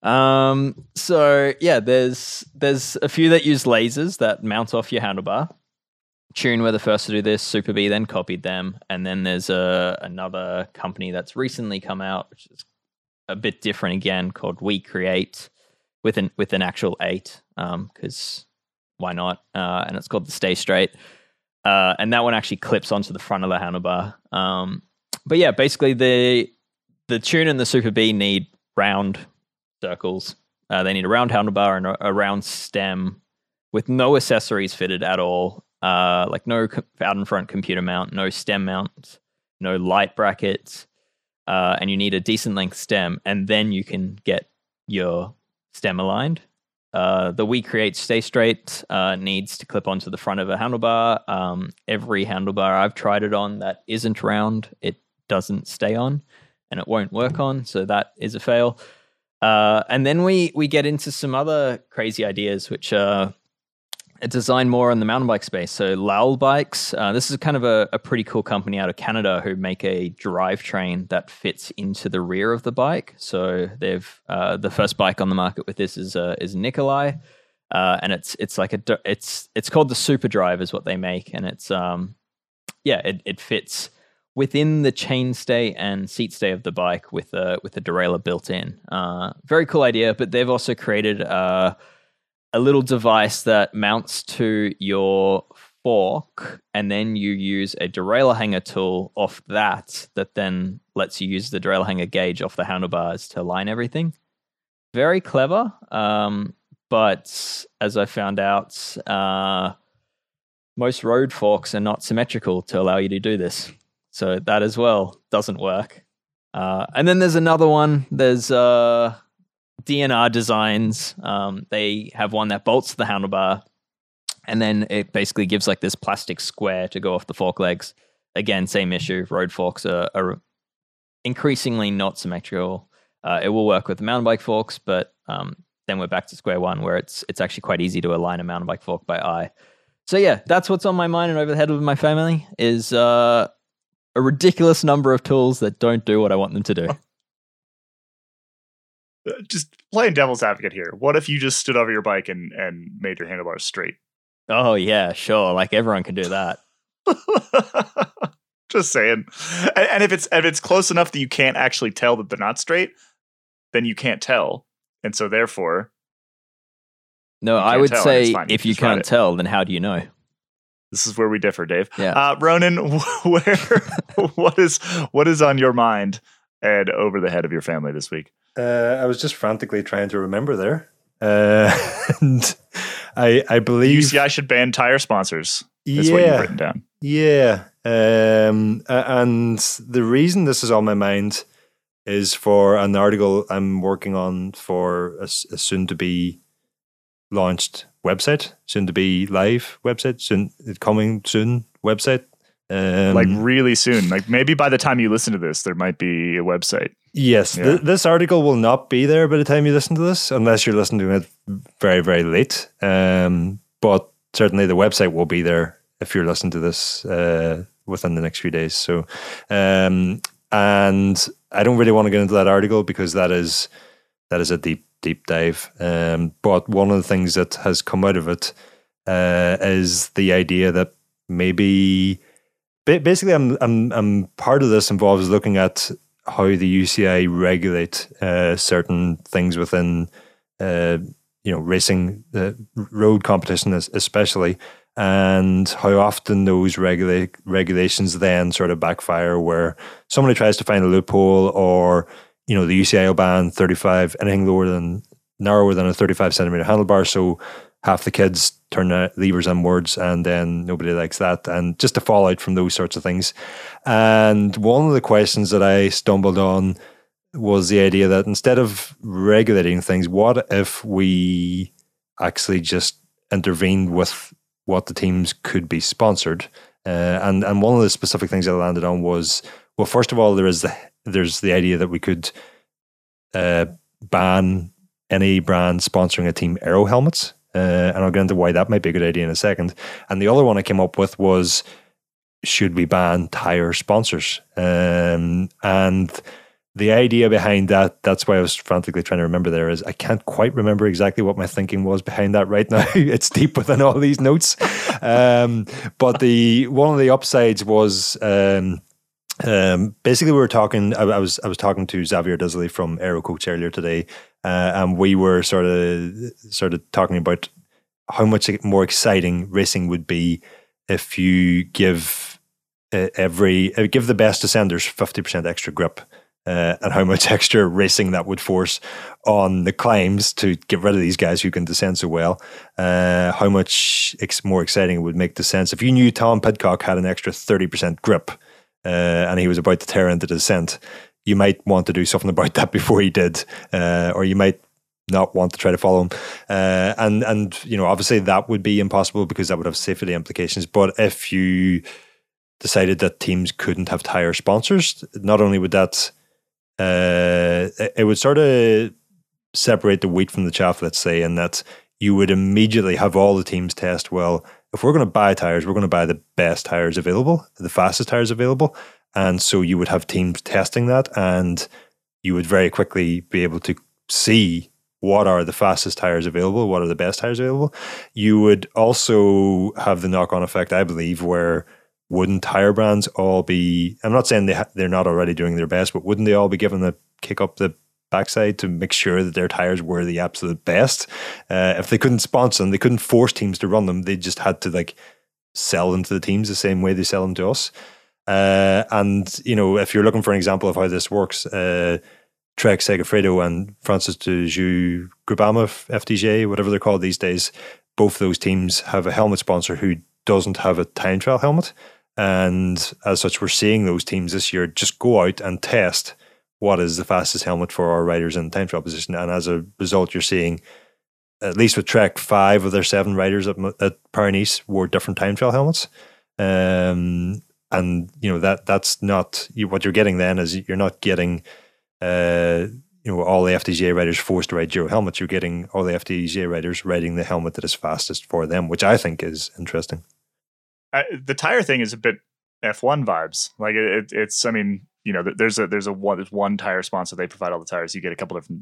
Um, so yeah, there's there's a few that use lasers that mount off your handlebar. Tune were the first to do this. Super B then copied them, and then there's a another company that's recently come out, which is a bit different again, called We Create, with an with an actual eight, because um, why not? Uh, and it's called the Stay Straight, uh, and that one actually clips onto the front of the handlebar. Um, but yeah, basically the the Tune and the Super B need round circles. Uh, they need a round handlebar and a, a round stem with no accessories fitted at all. Uh, like no co- out in front computer mount, no stem mount, no light brackets, uh, and you need a decent length stem, and then you can get your stem aligned. Uh, the We Create Stay Straight uh, needs to clip onto the front of a handlebar. Um, every handlebar I've tried it on that isn't round, it doesn't stay on, and it won't work on, so that is a fail. Uh, and then we we get into some other crazy ideas, which are designed more on the mountain bike space. So Lowell Bikes, uh, this is kind of a, a pretty cool company out of Canada who make a drivetrain that fits into the rear of the bike. So they've uh, the first bike on the market with this is uh, is Nikolai, uh, and it's it's like a it's it's called the Super Drive is what they make, and it's um yeah it it fits within the chainstay and seat stay of the bike with a with a derailleur built in. Uh, very cool idea, but they've also created uh, a little device that mounts to your fork, and then you use a derailleur hanger tool off that that then lets you use the derailleur hanger gauge off the handlebars to align everything. Very clever, um, but as I found out, uh, most road forks are not symmetrical to allow you to do this. So that as well doesn't work. Uh, and then there's another one. There's uh, D N R Designs. Um, they have one that bolts to the handlebar, and then it basically gives like this plastic square to go off the fork legs. Again, same issue. Road forks are, are increasingly not symmetrical. Uh, it will work with the mountain bike forks, but um, then we're back to square one, where it's it's actually quite easy to align a mountain bike fork by eye. So yeah, that's what's on my mind and over the head of my family is uh, a ridiculous number of tools that don't do what I want them to do. just playing devil's advocate here. What if you just stood over your bike and, and made your handlebars straight? Oh, yeah, sure. Like everyone can do that. Just saying. And, and if it's if it's close enough that you can't actually tell that they're not straight, then you can't tell. And so therefore... No, I would say if you can't tell, then how do you know? This is where we differ, Dave. Yeah. Uh, Ronan, where what is what is on your mind and over the head of your family this week? Uh, I was just frantically trying to remember there. Uh, and I I believe U C I should ban tire sponsors. That's yeah, what you've written down. Yeah. Um, and the reason this is on my mind is for an article I'm working on for a, a soon-to-be launched website, soon-to-be live website, soon coming soon website. Um, like really soon. Like maybe by the time you listen to this, there might be a website. Yes, yeah. th- this article will not be there by the time you listen to this, unless you're listening to it very, very late. Um, but certainly the website will be there if you're listening to this uh, within the next few days. So, um, and I don't really want to get into that article because that is that is a deep, deep dive. Um, but one of the things that has come out of it uh, is the idea that maybe, basically, I'm, I'm, I'm part of this involves looking at how the U C I regulate uh, certain things within, uh, you know, racing, uh, road competition especially, and how often those regula- regulations then sort of backfire where somebody tries to find a loophole, or, you know, the U C I will ban thirty-five, anything lower than, narrower than a thirty-five centimeter handlebar, so half the kids turn the levers inwards, and then nobody likes that, and just a fallout from those sorts of things. And one of the questions that I stumbled on was the idea that instead of regulating things, what if we actually just intervened with what the teams could be sponsored? Uh, and and one of the specific things I landed on was, well, first of all, there is the there's the idea that we could uh, ban any brand sponsoring a team aero helmets. Uh, and I'll get into why that might be a good idea in a second. And the other one I came up with was, should we ban tire sponsors? Um, and the idea behind that, that's why I was frantically trying to remember there, is I can't quite remember exactly what my thinking was behind that right now. It's deep within all these notes. Um, but the one of the upsides was... Um, Um, basically, we were talking. I, I was I was talking to Xavier Disley from Aero Coach earlier today, uh, and we were sort of sort of talking about how much more exciting racing would be if you give uh, every uh, give the best descenders fifty percent extra grip, uh, and how much extra racing that would force on the climbs to get rid of these guys who can descend so well. Uh, how much ex- more exciting it would make descents if you knew Tom Pidcock had an extra thirty percent grip. Uh, and he was about to tear into the descent, you might want to do something about that before he did, uh, or you might not want to try to follow him. Uh, and, and you know, obviously that would be impossible because that would have safety implications. But if you decided that teams couldn't have tire sponsors, not only would that, uh, it would sort of separate the wheat from the chaff, let's say, in that you would immediately have all the teams test, well, if we're going to buy tires, we're going to buy the best tires available, the fastest tires available. And so you would have teams testing that, and you would very quickly be able to see what are the fastest tires available, what are the best tires available. You would also have the knock-on effect, I believe, where wouldn't tire brands all be, I'm not saying they ha- they're not already doing their best, but wouldn't they all be given the kick up the backside to make sure that their tires were the absolute best? Uh, if they couldn't sponsor them, they couldn't force teams to run them. They just had to like sell them to the teams the same way they sell them to us. Uh, and you know, if you're looking for an example of how this works, uh, Trek Segafredo and Francis de Joux Groupama F D J, whatever they're called these days, both those teams have a helmet sponsor who doesn't have a time trial helmet. And as such, we're seeing those teams this year just go out and test what is the fastest helmet for our riders in time trial position. And as a result, you're seeing, at least with Trek, five of their seven riders at, at Paris wore different time trial helmets. Um, and, you know, that that's not, you, what you're getting then is you're not getting, uh, you know, all the F D G A riders forced to ride Giro helmets. You're getting all the F D G A riders riding the helmet that is fastest for them, which I think is interesting. Uh, the tire thing is a bit F one vibes. Like it, it's, I mean, you know, there's a there's a one there's one tire sponsor. They provide all the tires. You get a couple different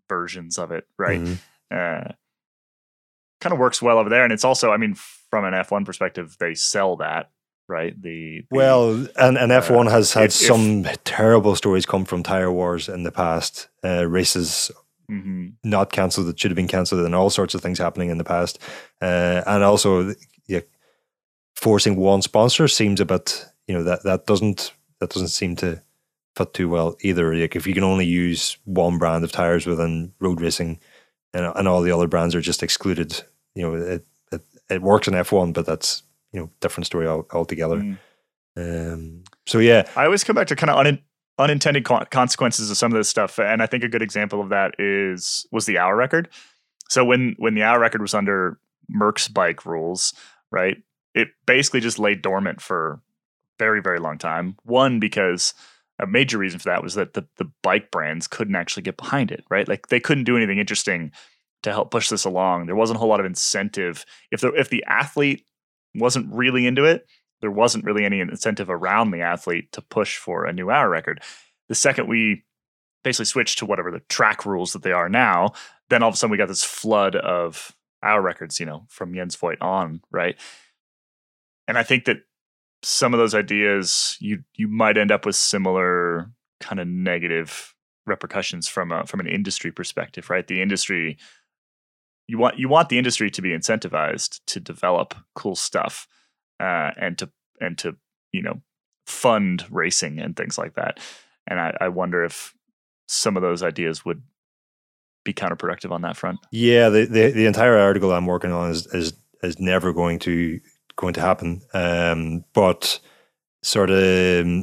versions of it, right? Mhm. Uh, kind of works well over there. And it's also, I mean, from an F one perspective, they sell that, right? The, the Well, and, and F one uh, has had if- if- some terrible stories come from tire wars in the past. Uh, races Mhm. not cancelled that should have been cancelled, and all sorts of things happening in the past. Uh, and also, yeah, forcing one sponsor seems a bit, you know, that that doesn't that doesn't seem to fit too well either. Like if you can only use one brand of tires within road racing, and and all the other brands are just excluded, you know, it it, it works in F one, but that's, you know, different story all, altogether. Mm. Um, so yeah, I always come back to kind of un- unintended con- consequences of some of this stuff, and I think a good example of that is was the hour record. So when when the hour record was under Merck's bike rules, right, it basically just lay dormant for a very very long time. One, because a major reason for that was that the the bike brands couldn't actually get behind it, right? Like they couldn't do anything interesting to help push this along. There wasn't a whole lot of incentive if the if the athlete wasn't really into it. There wasn't really any incentive around the athlete to push for a new hour record. The second we basically switched to whatever the track rules that they are now, then all of a sudden we got this flood of hour records, you know, from Jens Voigt on, right? And I think that some of those ideas, you you might end up with similar kind of negative repercussions from a, from an industry perspective, right? The industry, you want you want the industry to be incentivized to develop cool stuff. Uh, and to and to you know fund racing and things like that, and I, I wonder if some of those ideas would be counterproductive on that front. yeah, the, the the entire article I'm working on is is is never going to going to happen. Um, but sort of, um,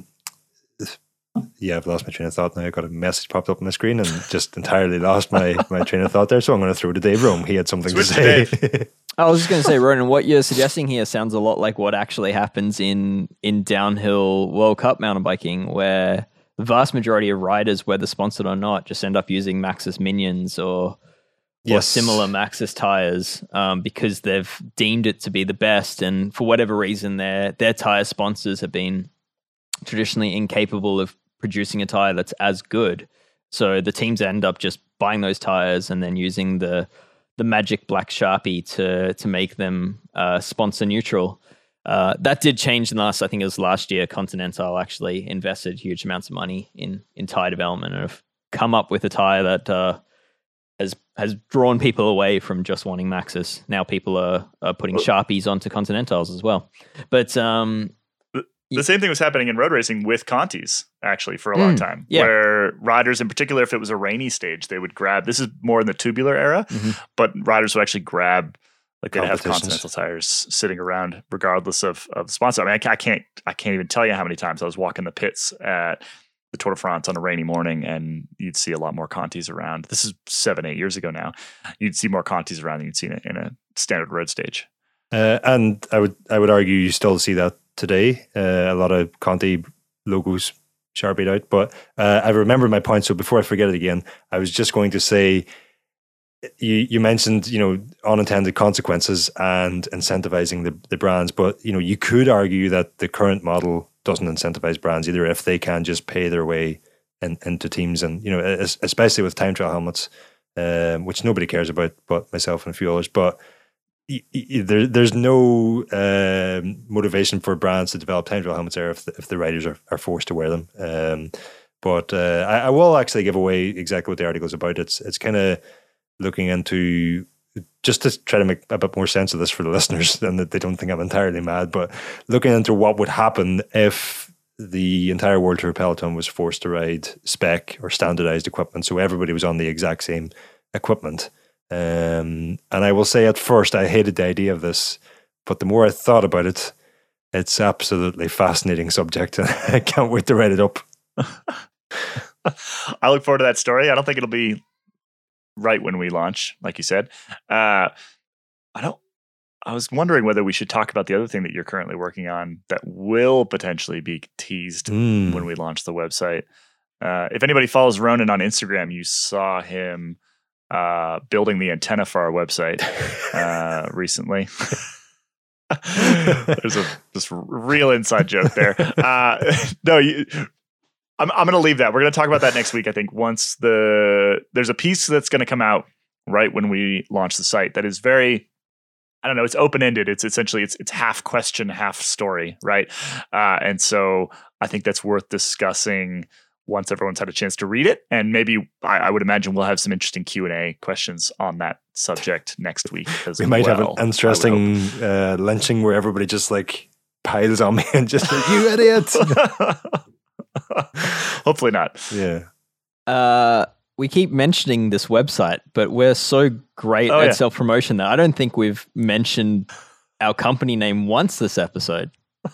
yeah, I've lost my train of thought now. I got a message popped up on my screen and just entirely lost my my train of thought there. So I'm going to throw to Dave Rome. He had something Switch to to say. I was just going to say, Ronan, what you're suggesting here sounds a lot like what actually happens in in downhill World Cup mountain biking, where the vast majority of riders, whether sponsored or not, just end up using Maxxis Minions or, or Yes. similar Maxxis tires um, because they've deemed it to be the best, and for whatever reason, their their tire sponsors have been traditionally incapable of producing a tire that's as good. So the teams end up just buying those tires and then using the the magic black Sharpie to to make them uh, sponsor neutral. Uh, that did change in the last, I think it was last year, Continental actually invested huge amounts of money in in tire development and have come up with a tire that uh, has has drawn people away from just wanting Maxxis. Now people are, are putting Sharpies onto Continentals as well. But um, The same thing was happening in road racing with Contis, actually, for a long Mm, time, yeah. where riders in particular, if it was a rainy stage, they would grab, this is more in the tubular era, Mhm. but riders would actually grab, like they'd have Competitions. Continental tires sitting around regardless of, of the sponsor. I mean, I, ca- I can't I can't even tell you how many times I was walking the pits at the Tour de France on a rainy morning and you'd see a lot more Contis around. This is seven, eight years ago now. You'd see more Contis around than you'd see in a, in a standard road stage. Uh, and I would I would argue you still see that today. Uh, a lot of Conti logos sharpied out. But uh, I remember my point. So before I forget it again, I was just going to say you you mentioned, you know, unintended consequences and incentivizing the, the brands. But, you know, you could argue that the current model doesn't incentivize brands either if they can just pay their way in, into teams. And, you know, es- especially with time trial helmets, um, which nobody cares about but myself and a few others. But y- y- there, there's no um, motivation for brands to develop time trial helmets there if the, if the riders are, are forced to wear them. Um, but uh, I, I will actually give away exactly what the article is about. It's it's kind of looking into, just to try to make a bit more sense of this for the listeners and that they don't think I'm entirely mad, but looking into what would happen if the entire World Tour peloton was forced to ride spec or standardized equipment. So everybody was on the exact same equipment. Um, and I will say at first I hated the idea of this, but the more I thought about it, it's absolutely fascinating subject. And I can't wait to write it up. I look forward to that story. I don't think it'll be right when we launch, like you said. Uh, I don't. I was wondering whether we should talk about the other thing that you're currently working on that will potentially be teased Mm. when we launch the website. Uh, if anybody follows Ronan on Instagram, you saw him uh, building the antenna for our website uh, recently. There's a this real inside joke there. Uh, no, you, I'm I'm going to leave that. We're going to talk about that next week. I think once the there's a piece that's going to come out right when we launch the site that is very, I don't know, it's open ended. It's essentially it's it's half question, half story, right? Uh, and so I think that's worth discussing once everyone's had a chance to read it, and maybe I, I would imagine we'll have some interesting Q and A questions on that subject next week as we might well, have an interesting uh, lynching where everybody just like piles on me and just like, you idiot. Hopefully not. Yeah. Uh, we keep mentioning this website, but we're so great Oh, at yeah. self-promotion that I don't think we've mentioned our company name once this episode.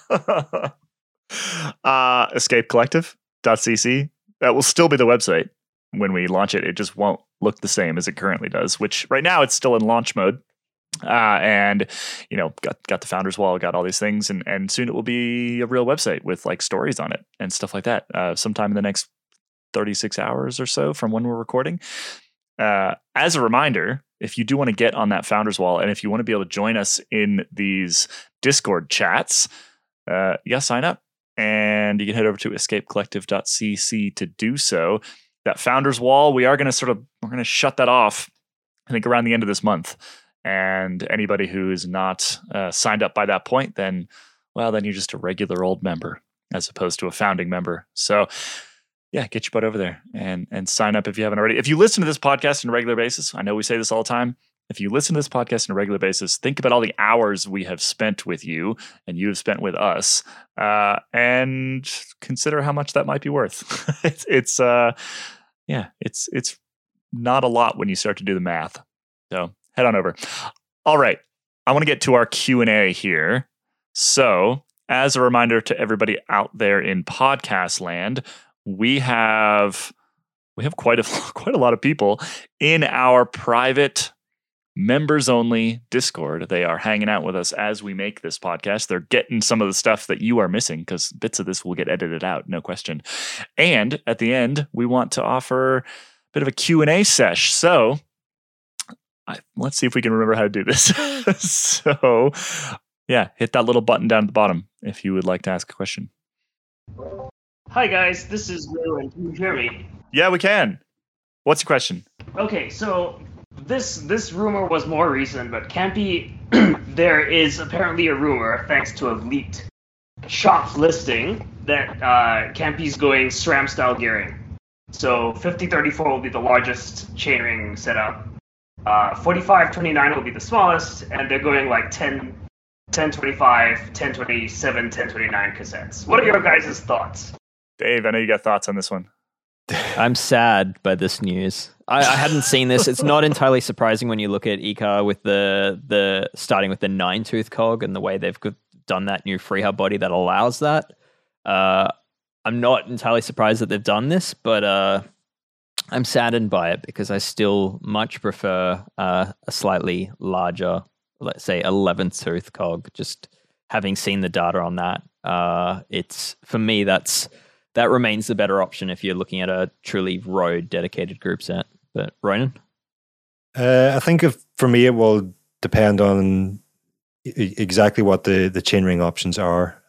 uh, escape collective dot c c. That will still be the website when we launch it. It just won't look the same as it currently does, which right now it's still in launch mode. Uh, and, you know, got got the founders wall, got all these things, and, and soon it will be a real website with like stories on it and stuff like that. Uh, sometime in the next thirty-six hours or so from when we're recording. Uh, as a reminder, if you do want to get on that founders wall, and if you want to be able to join us in these Discord chats, uh, yeah, sign up. And you can head over to escape collective dot c c to do so. That founders wall, we are going to sort of, we're going to shut that off, I think, around the end of this month. And anybody who is not uh, signed up by that point, then, well, then you're just a regular old member as opposed to a founding member. So, yeah, get your butt over there and and sign up if you haven't already. If you listen to this podcast on a regular basis, I know we say this all the time. If you listen to this podcast on a regular basis, think about all the hours we have spent with you and you have spent with us, uh, and consider how much that might be worth. it's, it's uh, yeah, it's it's not a lot when you start to do the math. So head on over. All right, I want to get to our Q and A here. So, as a reminder to everybody out there in podcast land, we have we have quite a quite a lot of people in our private members only Discord. They are hanging out with us as we make this podcast. They're getting some of the stuff that you are missing because bits of this will get edited out, no question. And at the end, we want to offer a bit of a Q and A sesh. So I, let's see if we can remember how to do this. So yeah, hit that little button down at the bottom if you would like to ask a question. Hi guys, this is Lou, and can you hear me? Yeah, we can. What's your question? Okay, so this this rumor was more recent, but Campy, there is apparently a rumor, thanks to a leaked shop listing, that uh, Campy's going SRAM style gearing. So fifty thirty-four will be the largest chainring setup. Uh, forty-five twenty-nine will be the smallest, and they're going like ten, ten twenty-five, ten twenty-seven, ten twenty-nine cassettes. What are your guys' thoughts? Dave, I know you got thoughts on this one. I'm sad by this news. I, I hadn't seen this. It's not entirely surprising when you look at E C A R with the the starting with the nine tooth cog and the way they've done that new FreeHub body that allows that. Uh, I'm not entirely surprised that they've done this, but uh, I'm saddened by it because I still much prefer uh, a slightly larger, let's say, eleven tooth cog. Just having seen the data on that, uh, it's for me that's. That remains the better option if you're looking at a truly road dedicated group set. But Ronan? Uh, I think if, for me, it will depend on e- exactly what the, the chainring options are.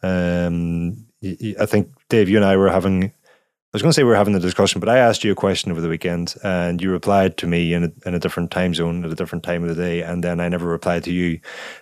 Um, I think, Dave, you and I were having, I was going to say we were having a discussion, but I asked you a question over the weekend and you replied to me in a, in a different time zone at a different time of the day. And then I never replied to you.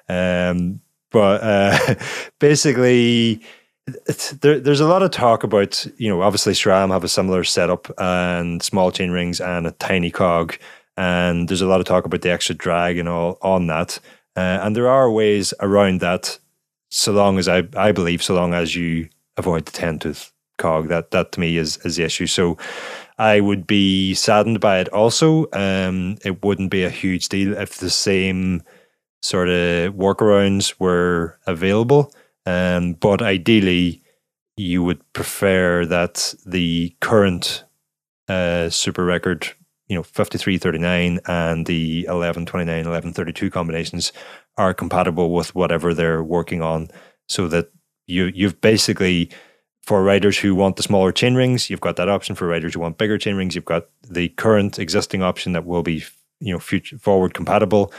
Um, but uh, basically... It's, there, there's a lot of talk about, you know, obviously SRAM have a similar setup and small chain rings and a tiny cog, and there's a lot of talk about the extra drag and all on that, uh, and there are ways around that, so long as I, I believe, so long as you avoid the ten tooth cog. That that to me is is the issue. So I would be saddened by it. Also, um, it wouldn't be a huge deal if the same sort of workarounds were available. Um, but ideally, you would prefer that the current uh, Super Record, you know, fifty-three thirty-nine and the eleven twenty-nine, eleven thirty-two combinations are compatible with whatever they're working on, so that you you've basically, for riders who want the smaller chain rings, you've got that option. For riders who want bigger chain rings, you've got the current existing option that will be, you know, future forward compatible.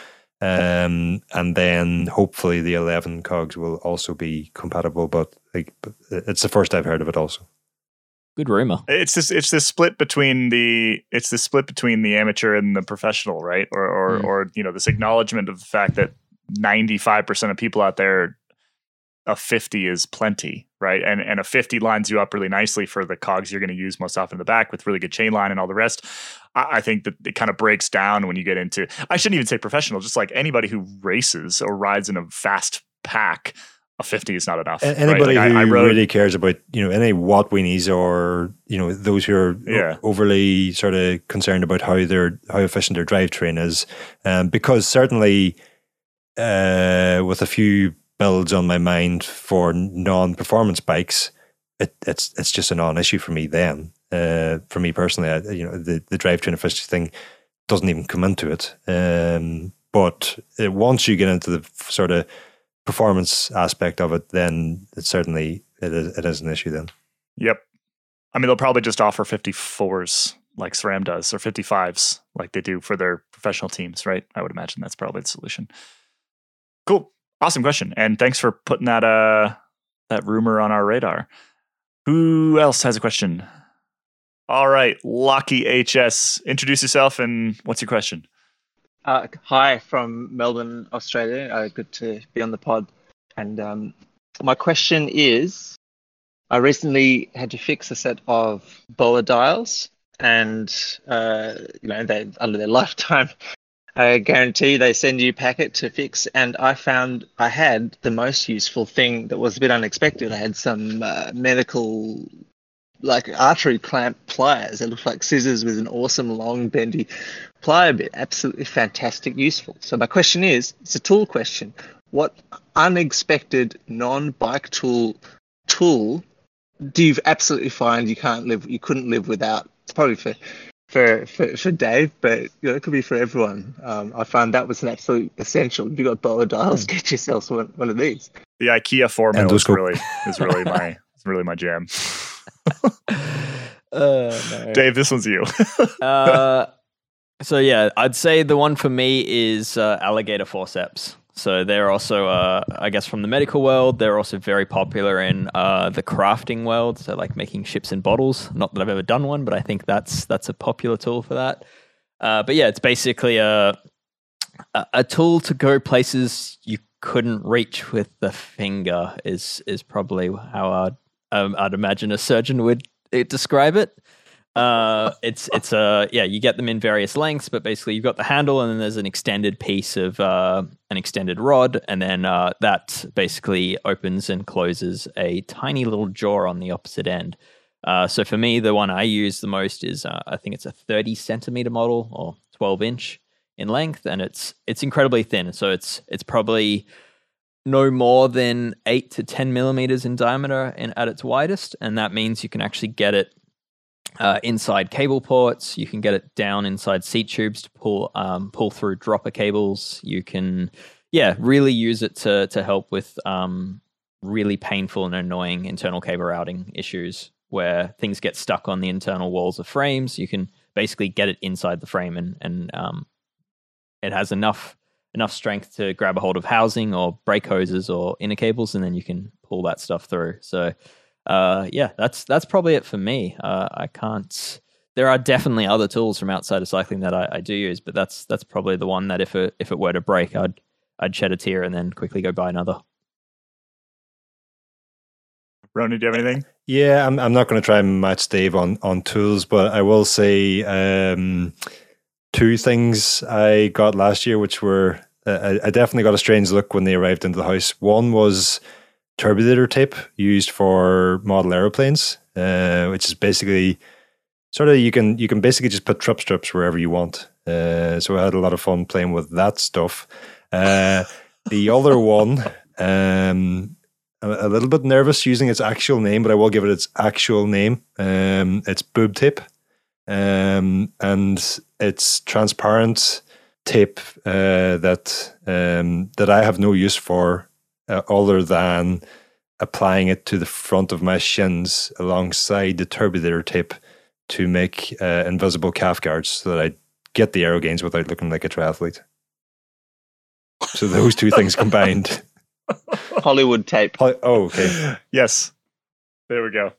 Um, and then hopefully the eleven cogs will also be compatible, but like it's the first I've heard of it also. Good rumor. It's this it's this split between the it's the split between the amateur and the professional, right? Or or, mm. or you know, this acknowledgement of the fact that ninety-five percent of people out there, a fifty is plenty, right? And and a fifty lines you up really nicely for the cogs you're going to use most often in the back with really good chain line and all the rest. I, I think that it kind of breaks down when you get into, I shouldn't even say professional, just like anybody who races or rides in a fast pack, a fifty is not enough. And anybody right? like who I, I rode, really cares about, you know, any Watt weenies or, you know, those who are yeah. overly sort of concerned about how they're, how efficient their drivetrain is. Um, because certainly uh, with a few builds on my mind for non-performance bikes, it, it's it's just a non-issue for me then. Uh, for me personally, I, you know, the, the drivetrain efficiency thing doesn't even come into it. Um, but it, once you get into the sort of performance aspect of it, then it certainly it is, it is an issue then. Yep. I mean, they'll probably just offer fifty-fours like SRAM does, or fifty-fives like they do for their professional teams, right? I would imagine that's probably the solution. Cool. Awesome question. And thanks for putting that uh that rumor on our radar. Who else has a question? All right, Lucky H S. Introduce yourself and what's your question? Uh, hi from Melbourne, Australia. Uh, good to be on the pod. And um, my question is, I recently had to fix a set of B O A dials, and uh, you know, they under their lifetime uh, guarantee, they send you a packet to fix. And I found I had the most useful thing that was a bit unexpected. I had some uh, medical, like artery clamp pliers. They looked like scissors with an awesome long bendy plier bit. Absolutely fantastic, useful. So my question is, it's a tool question. What unexpected non-bike tool tool do you absolutely find you can't live, you couldn't live without? It's probably for for for, for Dave, but you know, it could be for everyone. Um, I found that was an absolute essential. If you got B O A dials, get yourself one, one of these. The IKEA four mil is really is really my is really my jam. uh, no. Dave, this one's you. uh, so yeah, I'd say the one for me is uh, alligator forceps. So they're also, uh, I guess, from the medical world. They're also very popular in uh, the crafting world. So like making ships in bottles. Not that I've ever done one, but I think that's that's a popular tool for that. Uh, but yeah, it's basically a a tool to go places you couldn't reach with the finger. Is is probably how I'd um, I'd imagine a surgeon would describe it. Uh, it's it's a yeah. You get them in various lengths, but basically you've got the handle, and then there's an extended piece of uh, an extended rod, and then uh, that basically opens and closes a tiny little jaw on the opposite end. Uh, so for me, the one I use the most is uh, I think it's a thirty centimeter model or twelve inch in length, and it's it's incredibly thin. So it's it's probably no more than eight to ten millimeters in diameter in, at its widest, and that means you can actually get it Uh, inside cable ports. You can get it down inside seat tubes to pull um, pull through dropper cables. You can, yeah, really use it to to help with um, really painful and annoying internal cable routing issues where things get stuck on the internal walls of frames. You can basically get it inside the frame, and and um, it has enough enough strength to grab a hold of housing or brake hoses or inner cables, and then you can pull that stuff through. So. Uh, yeah, that's that's probably it for me. Uh, I can't. There are definitely other tools from outside of cycling that I, I do use, but that's that's probably the one that if it if it were to break, I'd I'd shed a tear and then quickly go buy another. Ronnie, do you have anything? Yeah, I'm I'm not going to try and match Dave on on tools, but I will say um, two things I got last year, which were uh, I, I definitely got a strange look when they arrived into the house. One was turbulator tape used for model aeroplanes, uh, which is basically sort of you can you can basically just put trup strips wherever you want. Uh, so I had a lot of fun playing with that stuff. Uh, the other one, um, a, a little bit nervous using its actual name, but I will give it its actual name. Um, it's boob tape, um, and it's transparent tape uh, that um, that I have no use for. Uh, other than applying it to the front of my shins alongside the turbulator tape to make uh, invisible calf guards so that I get the aero gains without looking like a triathlete. So those two things combined. Hollywood tape. Ho- oh, okay. Yes. There we go.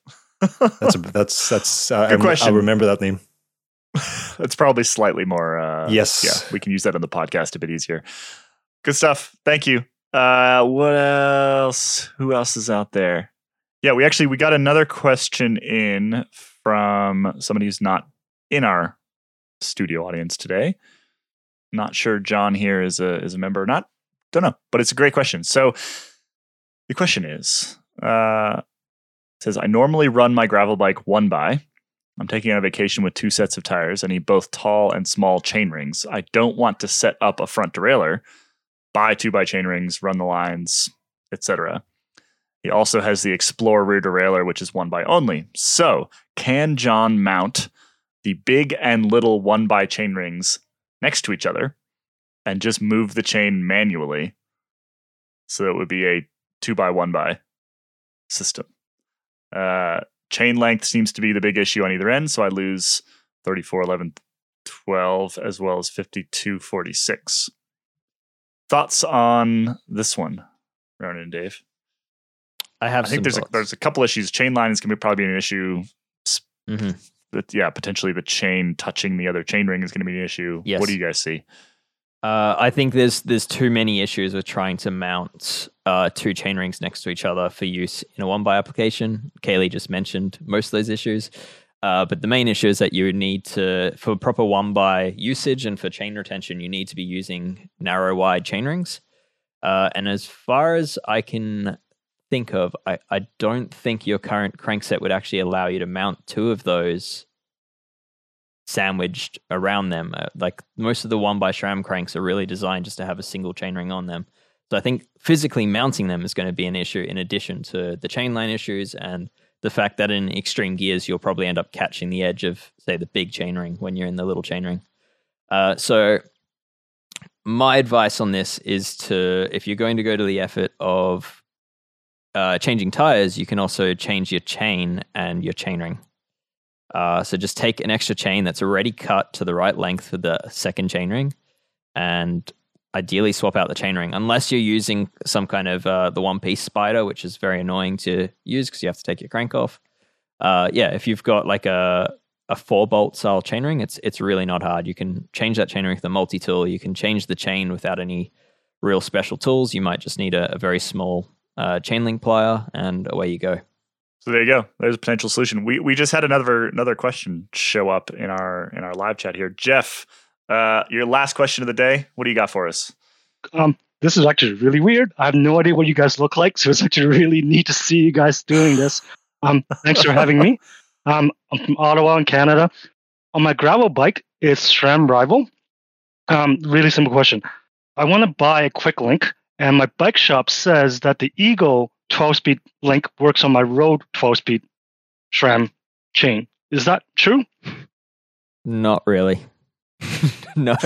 That's a, that's that's. Uh, Good question. I remember that name. It's probably slightly more. Uh, Yes. Yeah, we can use that on the podcast a bit easier. Good stuff. Thank you. Uh, what else? Who else is out there? Yeah, we actually we got another question in from somebody who's not in our studio audience today. Not sure John here is a is a member or not. Don't know, but it's a great question. So the question is, uh, it says, I normally run my gravel bike one by. I'm taking on a vacation with two sets of tires. I need both tall and small chain rings. I don't want to set up a front derailleur, buy two by chain rings, run the lines, et cetera. He also has the Explore rear derailleur, which is one by only. So can John mount the big and little one by chain rings next to each other and just move the chain manually? So it would be a two by one by system. Uh, chain length seems to be the big issue on either end. So I lose thirty-four, eleven, twelve, as well as fifty-two, forty-six. Thoughts on this one, Ronan and Dave? I have I think some there's a, thoughts. there's a couple issues. Chain line is going to be probably an issue. Mm-hmm. But yeah, potentially the chain touching the other chain ring is going to be an issue. Yes. What do you guys see? Uh, I think there's there's too many issues with trying to mount uh, two chain rings next to each other for use in a one by application. Kaylee just mentioned most of those issues, uh, but the main issue is that you need to, for proper one by usage and for chain retention, you need to be using narrow wide chain rings. Uh, and as far as I can think of, I, I don't think your current crankset would actually allow you to mount two of those sandwiched around them. Uh, like most of the one by SRAM cranks are really designed just to have a single chainring on them. So I think physically mounting them is going to be an issue in addition to the chainline issues and the fact that in extreme gears, you'll probably end up catching the edge of, say, the big chainring when you're in the little chainring. Uh, so my advice on this is to, if you're going to go to the effort of uh, changing tires, you can also change your chain and your chainring. Uh, so just take an extra chain that's already cut to the right length for the second chainring and ideally swap out the chainring, unless you're using some kind of uh, the one-piece spider, which is very annoying to use because you have to take your crank off. Uh, yeah, if you've got like a, a four-bolt style chainring, it's it's really not hard. You can change that chainring with a multi-tool. You can change the chain without any real special tools. You might just need a, a very small uh, chain link plier, and away you go. So there you go. There's a potential solution. We we just had another another question show up in our in our live chat here. Jeff, uh, your last question of the day. What do you got for us? Um, this is actually really weird. I have no idea what you guys look like, so it's actually really neat to see you guys doing this. Um, thanks for having me. Um, I'm from Ottawa in Canada. On my gravel bike, it's SRAM Rival. Um, really simple question. I want to buy a quick link, and my bike shop says that the Eagle twelve-speed link works on my road twelve-speed SRAM chain. Is that true? Not really. No.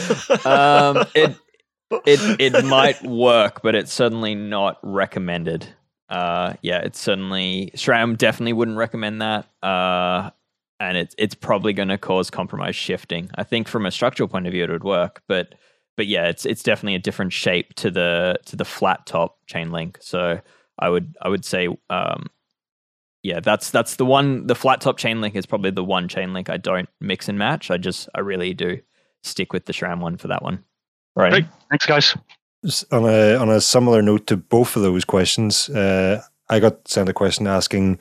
um, it it it might work, but it's certainly not recommended. Uh, yeah, it's certainly SRAM definitely wouldn't recommend that. Uh, and it's it's probably going to cause compromised shifting. I think from a structural point of view, it would work, but but yeah, it's it's definitely a different shape to the to the flat top chain link. So I would I would say, um, yeah, that's that's the one. The flat top chain link is probably the one chain link I don't mix and match. I just I really do stick with the SRAM one for that one. Right. Great. Thanks, guys. On a on a similar note to both of those questions, uh, I got sent a question asking,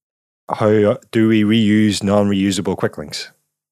how do we reuse non-reusable quick links?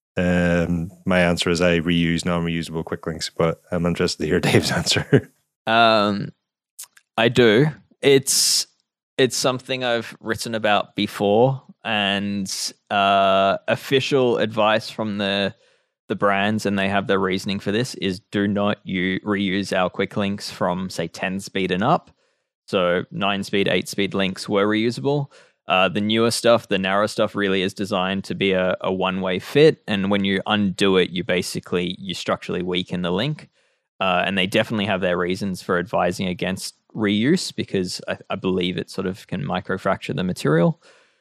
Um, my answer is I reuse non-reusable quick links, but I'm interested to hear Dave's answer. Um, I do. It's it's something I've written about before, and uh, official advice from the the brands, and they have their reasoning for this, is do not you reuse our quick links from, say, ten speed and up. So nine speed, eight speed links were reusable. Uh, the newer stuff, the narrow stuff, really is designed to be a, a one-way fit, and when you undo it, you basically you structurally weaken the link. Uh, and they definitely have their reasons for advising against reuse, because I, I believe it sort of can microfracture the material.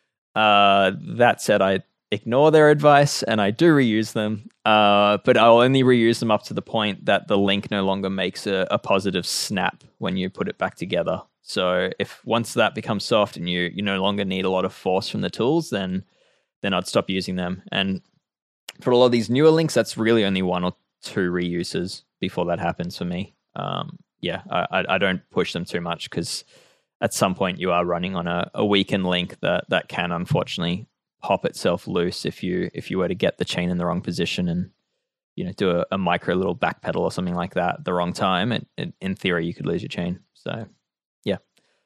Uh, that said, I ignore their advice and I do reuse them, uh, but I'll only reuse them up to the point that the link no longer makes a, a positive snap when you put it back together. So if once that becomes soft and you you no longer need a lot of force from the tools, then then I'd stop using them. And for a lot of these newer links, that's really only one or two reuses before that happens for me. Um, yeah, I, I don't push them too much because at some point you are running on a, a weakened link that that can unfortunately pop itself loose if you if you were to get the chain in the wrong position and you know do a, a micro little backpedal or something like that at the wrong time. It, it, in theory, you could lose your chain. So yeah,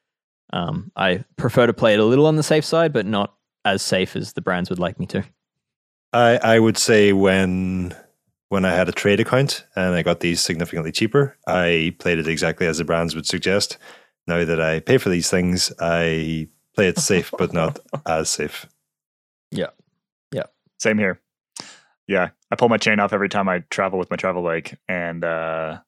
um, I prefer to play it a little on the safe side, but not as safe as the brands would like me to. I I would say when when I had a trade account and I got these significantly cheaper, I played it exactly as the brands would suggest. Now that I pay for these things, I play it safe, but not as safe. Yeah. Yeah. Same here. Yeah. I pull my chain off every time I travel with my travel bike. And uh,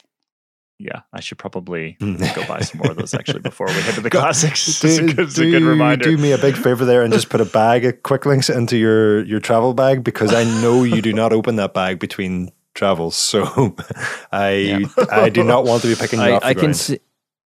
yeah, I should probably go buy some more of those actually before we head to the classics. Do, it's a good, it's a good do- reminder. Do me a big favor there and just put a bag of quick links into your, your travel bag, because I know you do not open that bag between travels. So I Yeah. I do not want to be picking you I, off the I can ground. see.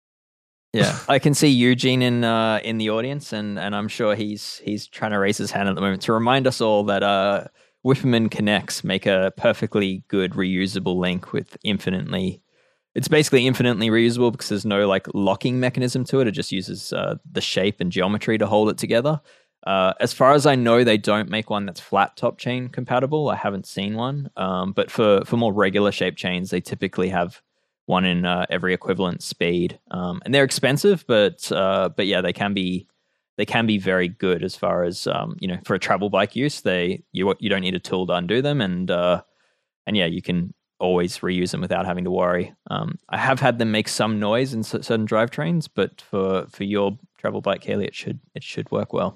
Yeah, I can see Eugene in uh, in the audience, and, and I'm sure he's he's trying to raise his hand at the moment to remind us all that uh, Whipperman Connects make a perfectly good reusable link with infinitely. It's basically infinitely reusable because there's no like locking mechanism to it. It just uses uh, the shape and geometry to hold it together. Uh, as far as I know, they don't make one that's flat top chain compatible. I haven't seen one, um, but for for more regular shape chains, they typically have one in uh, every equivalent speed, um, and they're expensive, but uh, but yeah, they can be they can be very good as far as um, you know for a travel bike use. They you you don't need a tool to undo them, and uh, and yeah, you can always reuse them without having to worry. Um, I have had them make some noise in c- certain drivetrains, but for for your travel bike, Kaylee, it should it should work well.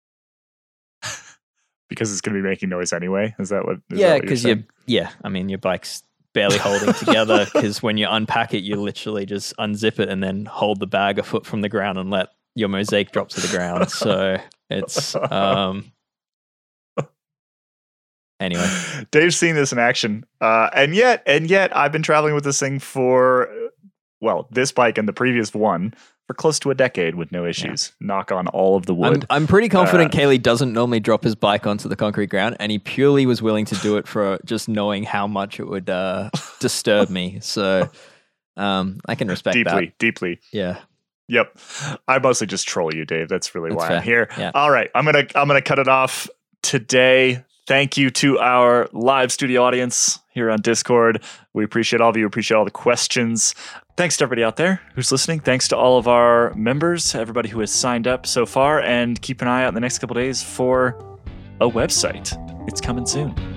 Because it's going to be making noise anyway. Is that what? Is that Yeah, what you're because saying? you yeah, I mean your bike's barely holding together because when you unpack it, you literally just unzip it and then hold the bag a foot from the ground and let your mosaic drop to the ground. So it's um anyway. Dave's seen this in action, uh, and yet, and yet, I've been traveling with this thing for, well, this bike and the previous one for close to a decade with no issues. Yeah. Knock on all of the I'm, wood. I'm pretty confident Uh, Kaylee doesn't normally drop his bike onto the concrete ground, and he purely was willing to do it for just knowing how much it would uh, disturb me. So um, I can respect deeply, that. deeply. Yeah. Yep. I mostly just troll you, Dave. That's really That's why fair. I'm here. Yeah. All right. I'm gonna I'm gonna cut it off today. Thank you to our live studio audience here on Discord. We appreciate all of you. Appreciate all the questions. Thanks to everybody out there who's listening. Thanks to all of our members, everybody who has signed up so far, and keep an eye out in the next couple days for a website. It's coming soon.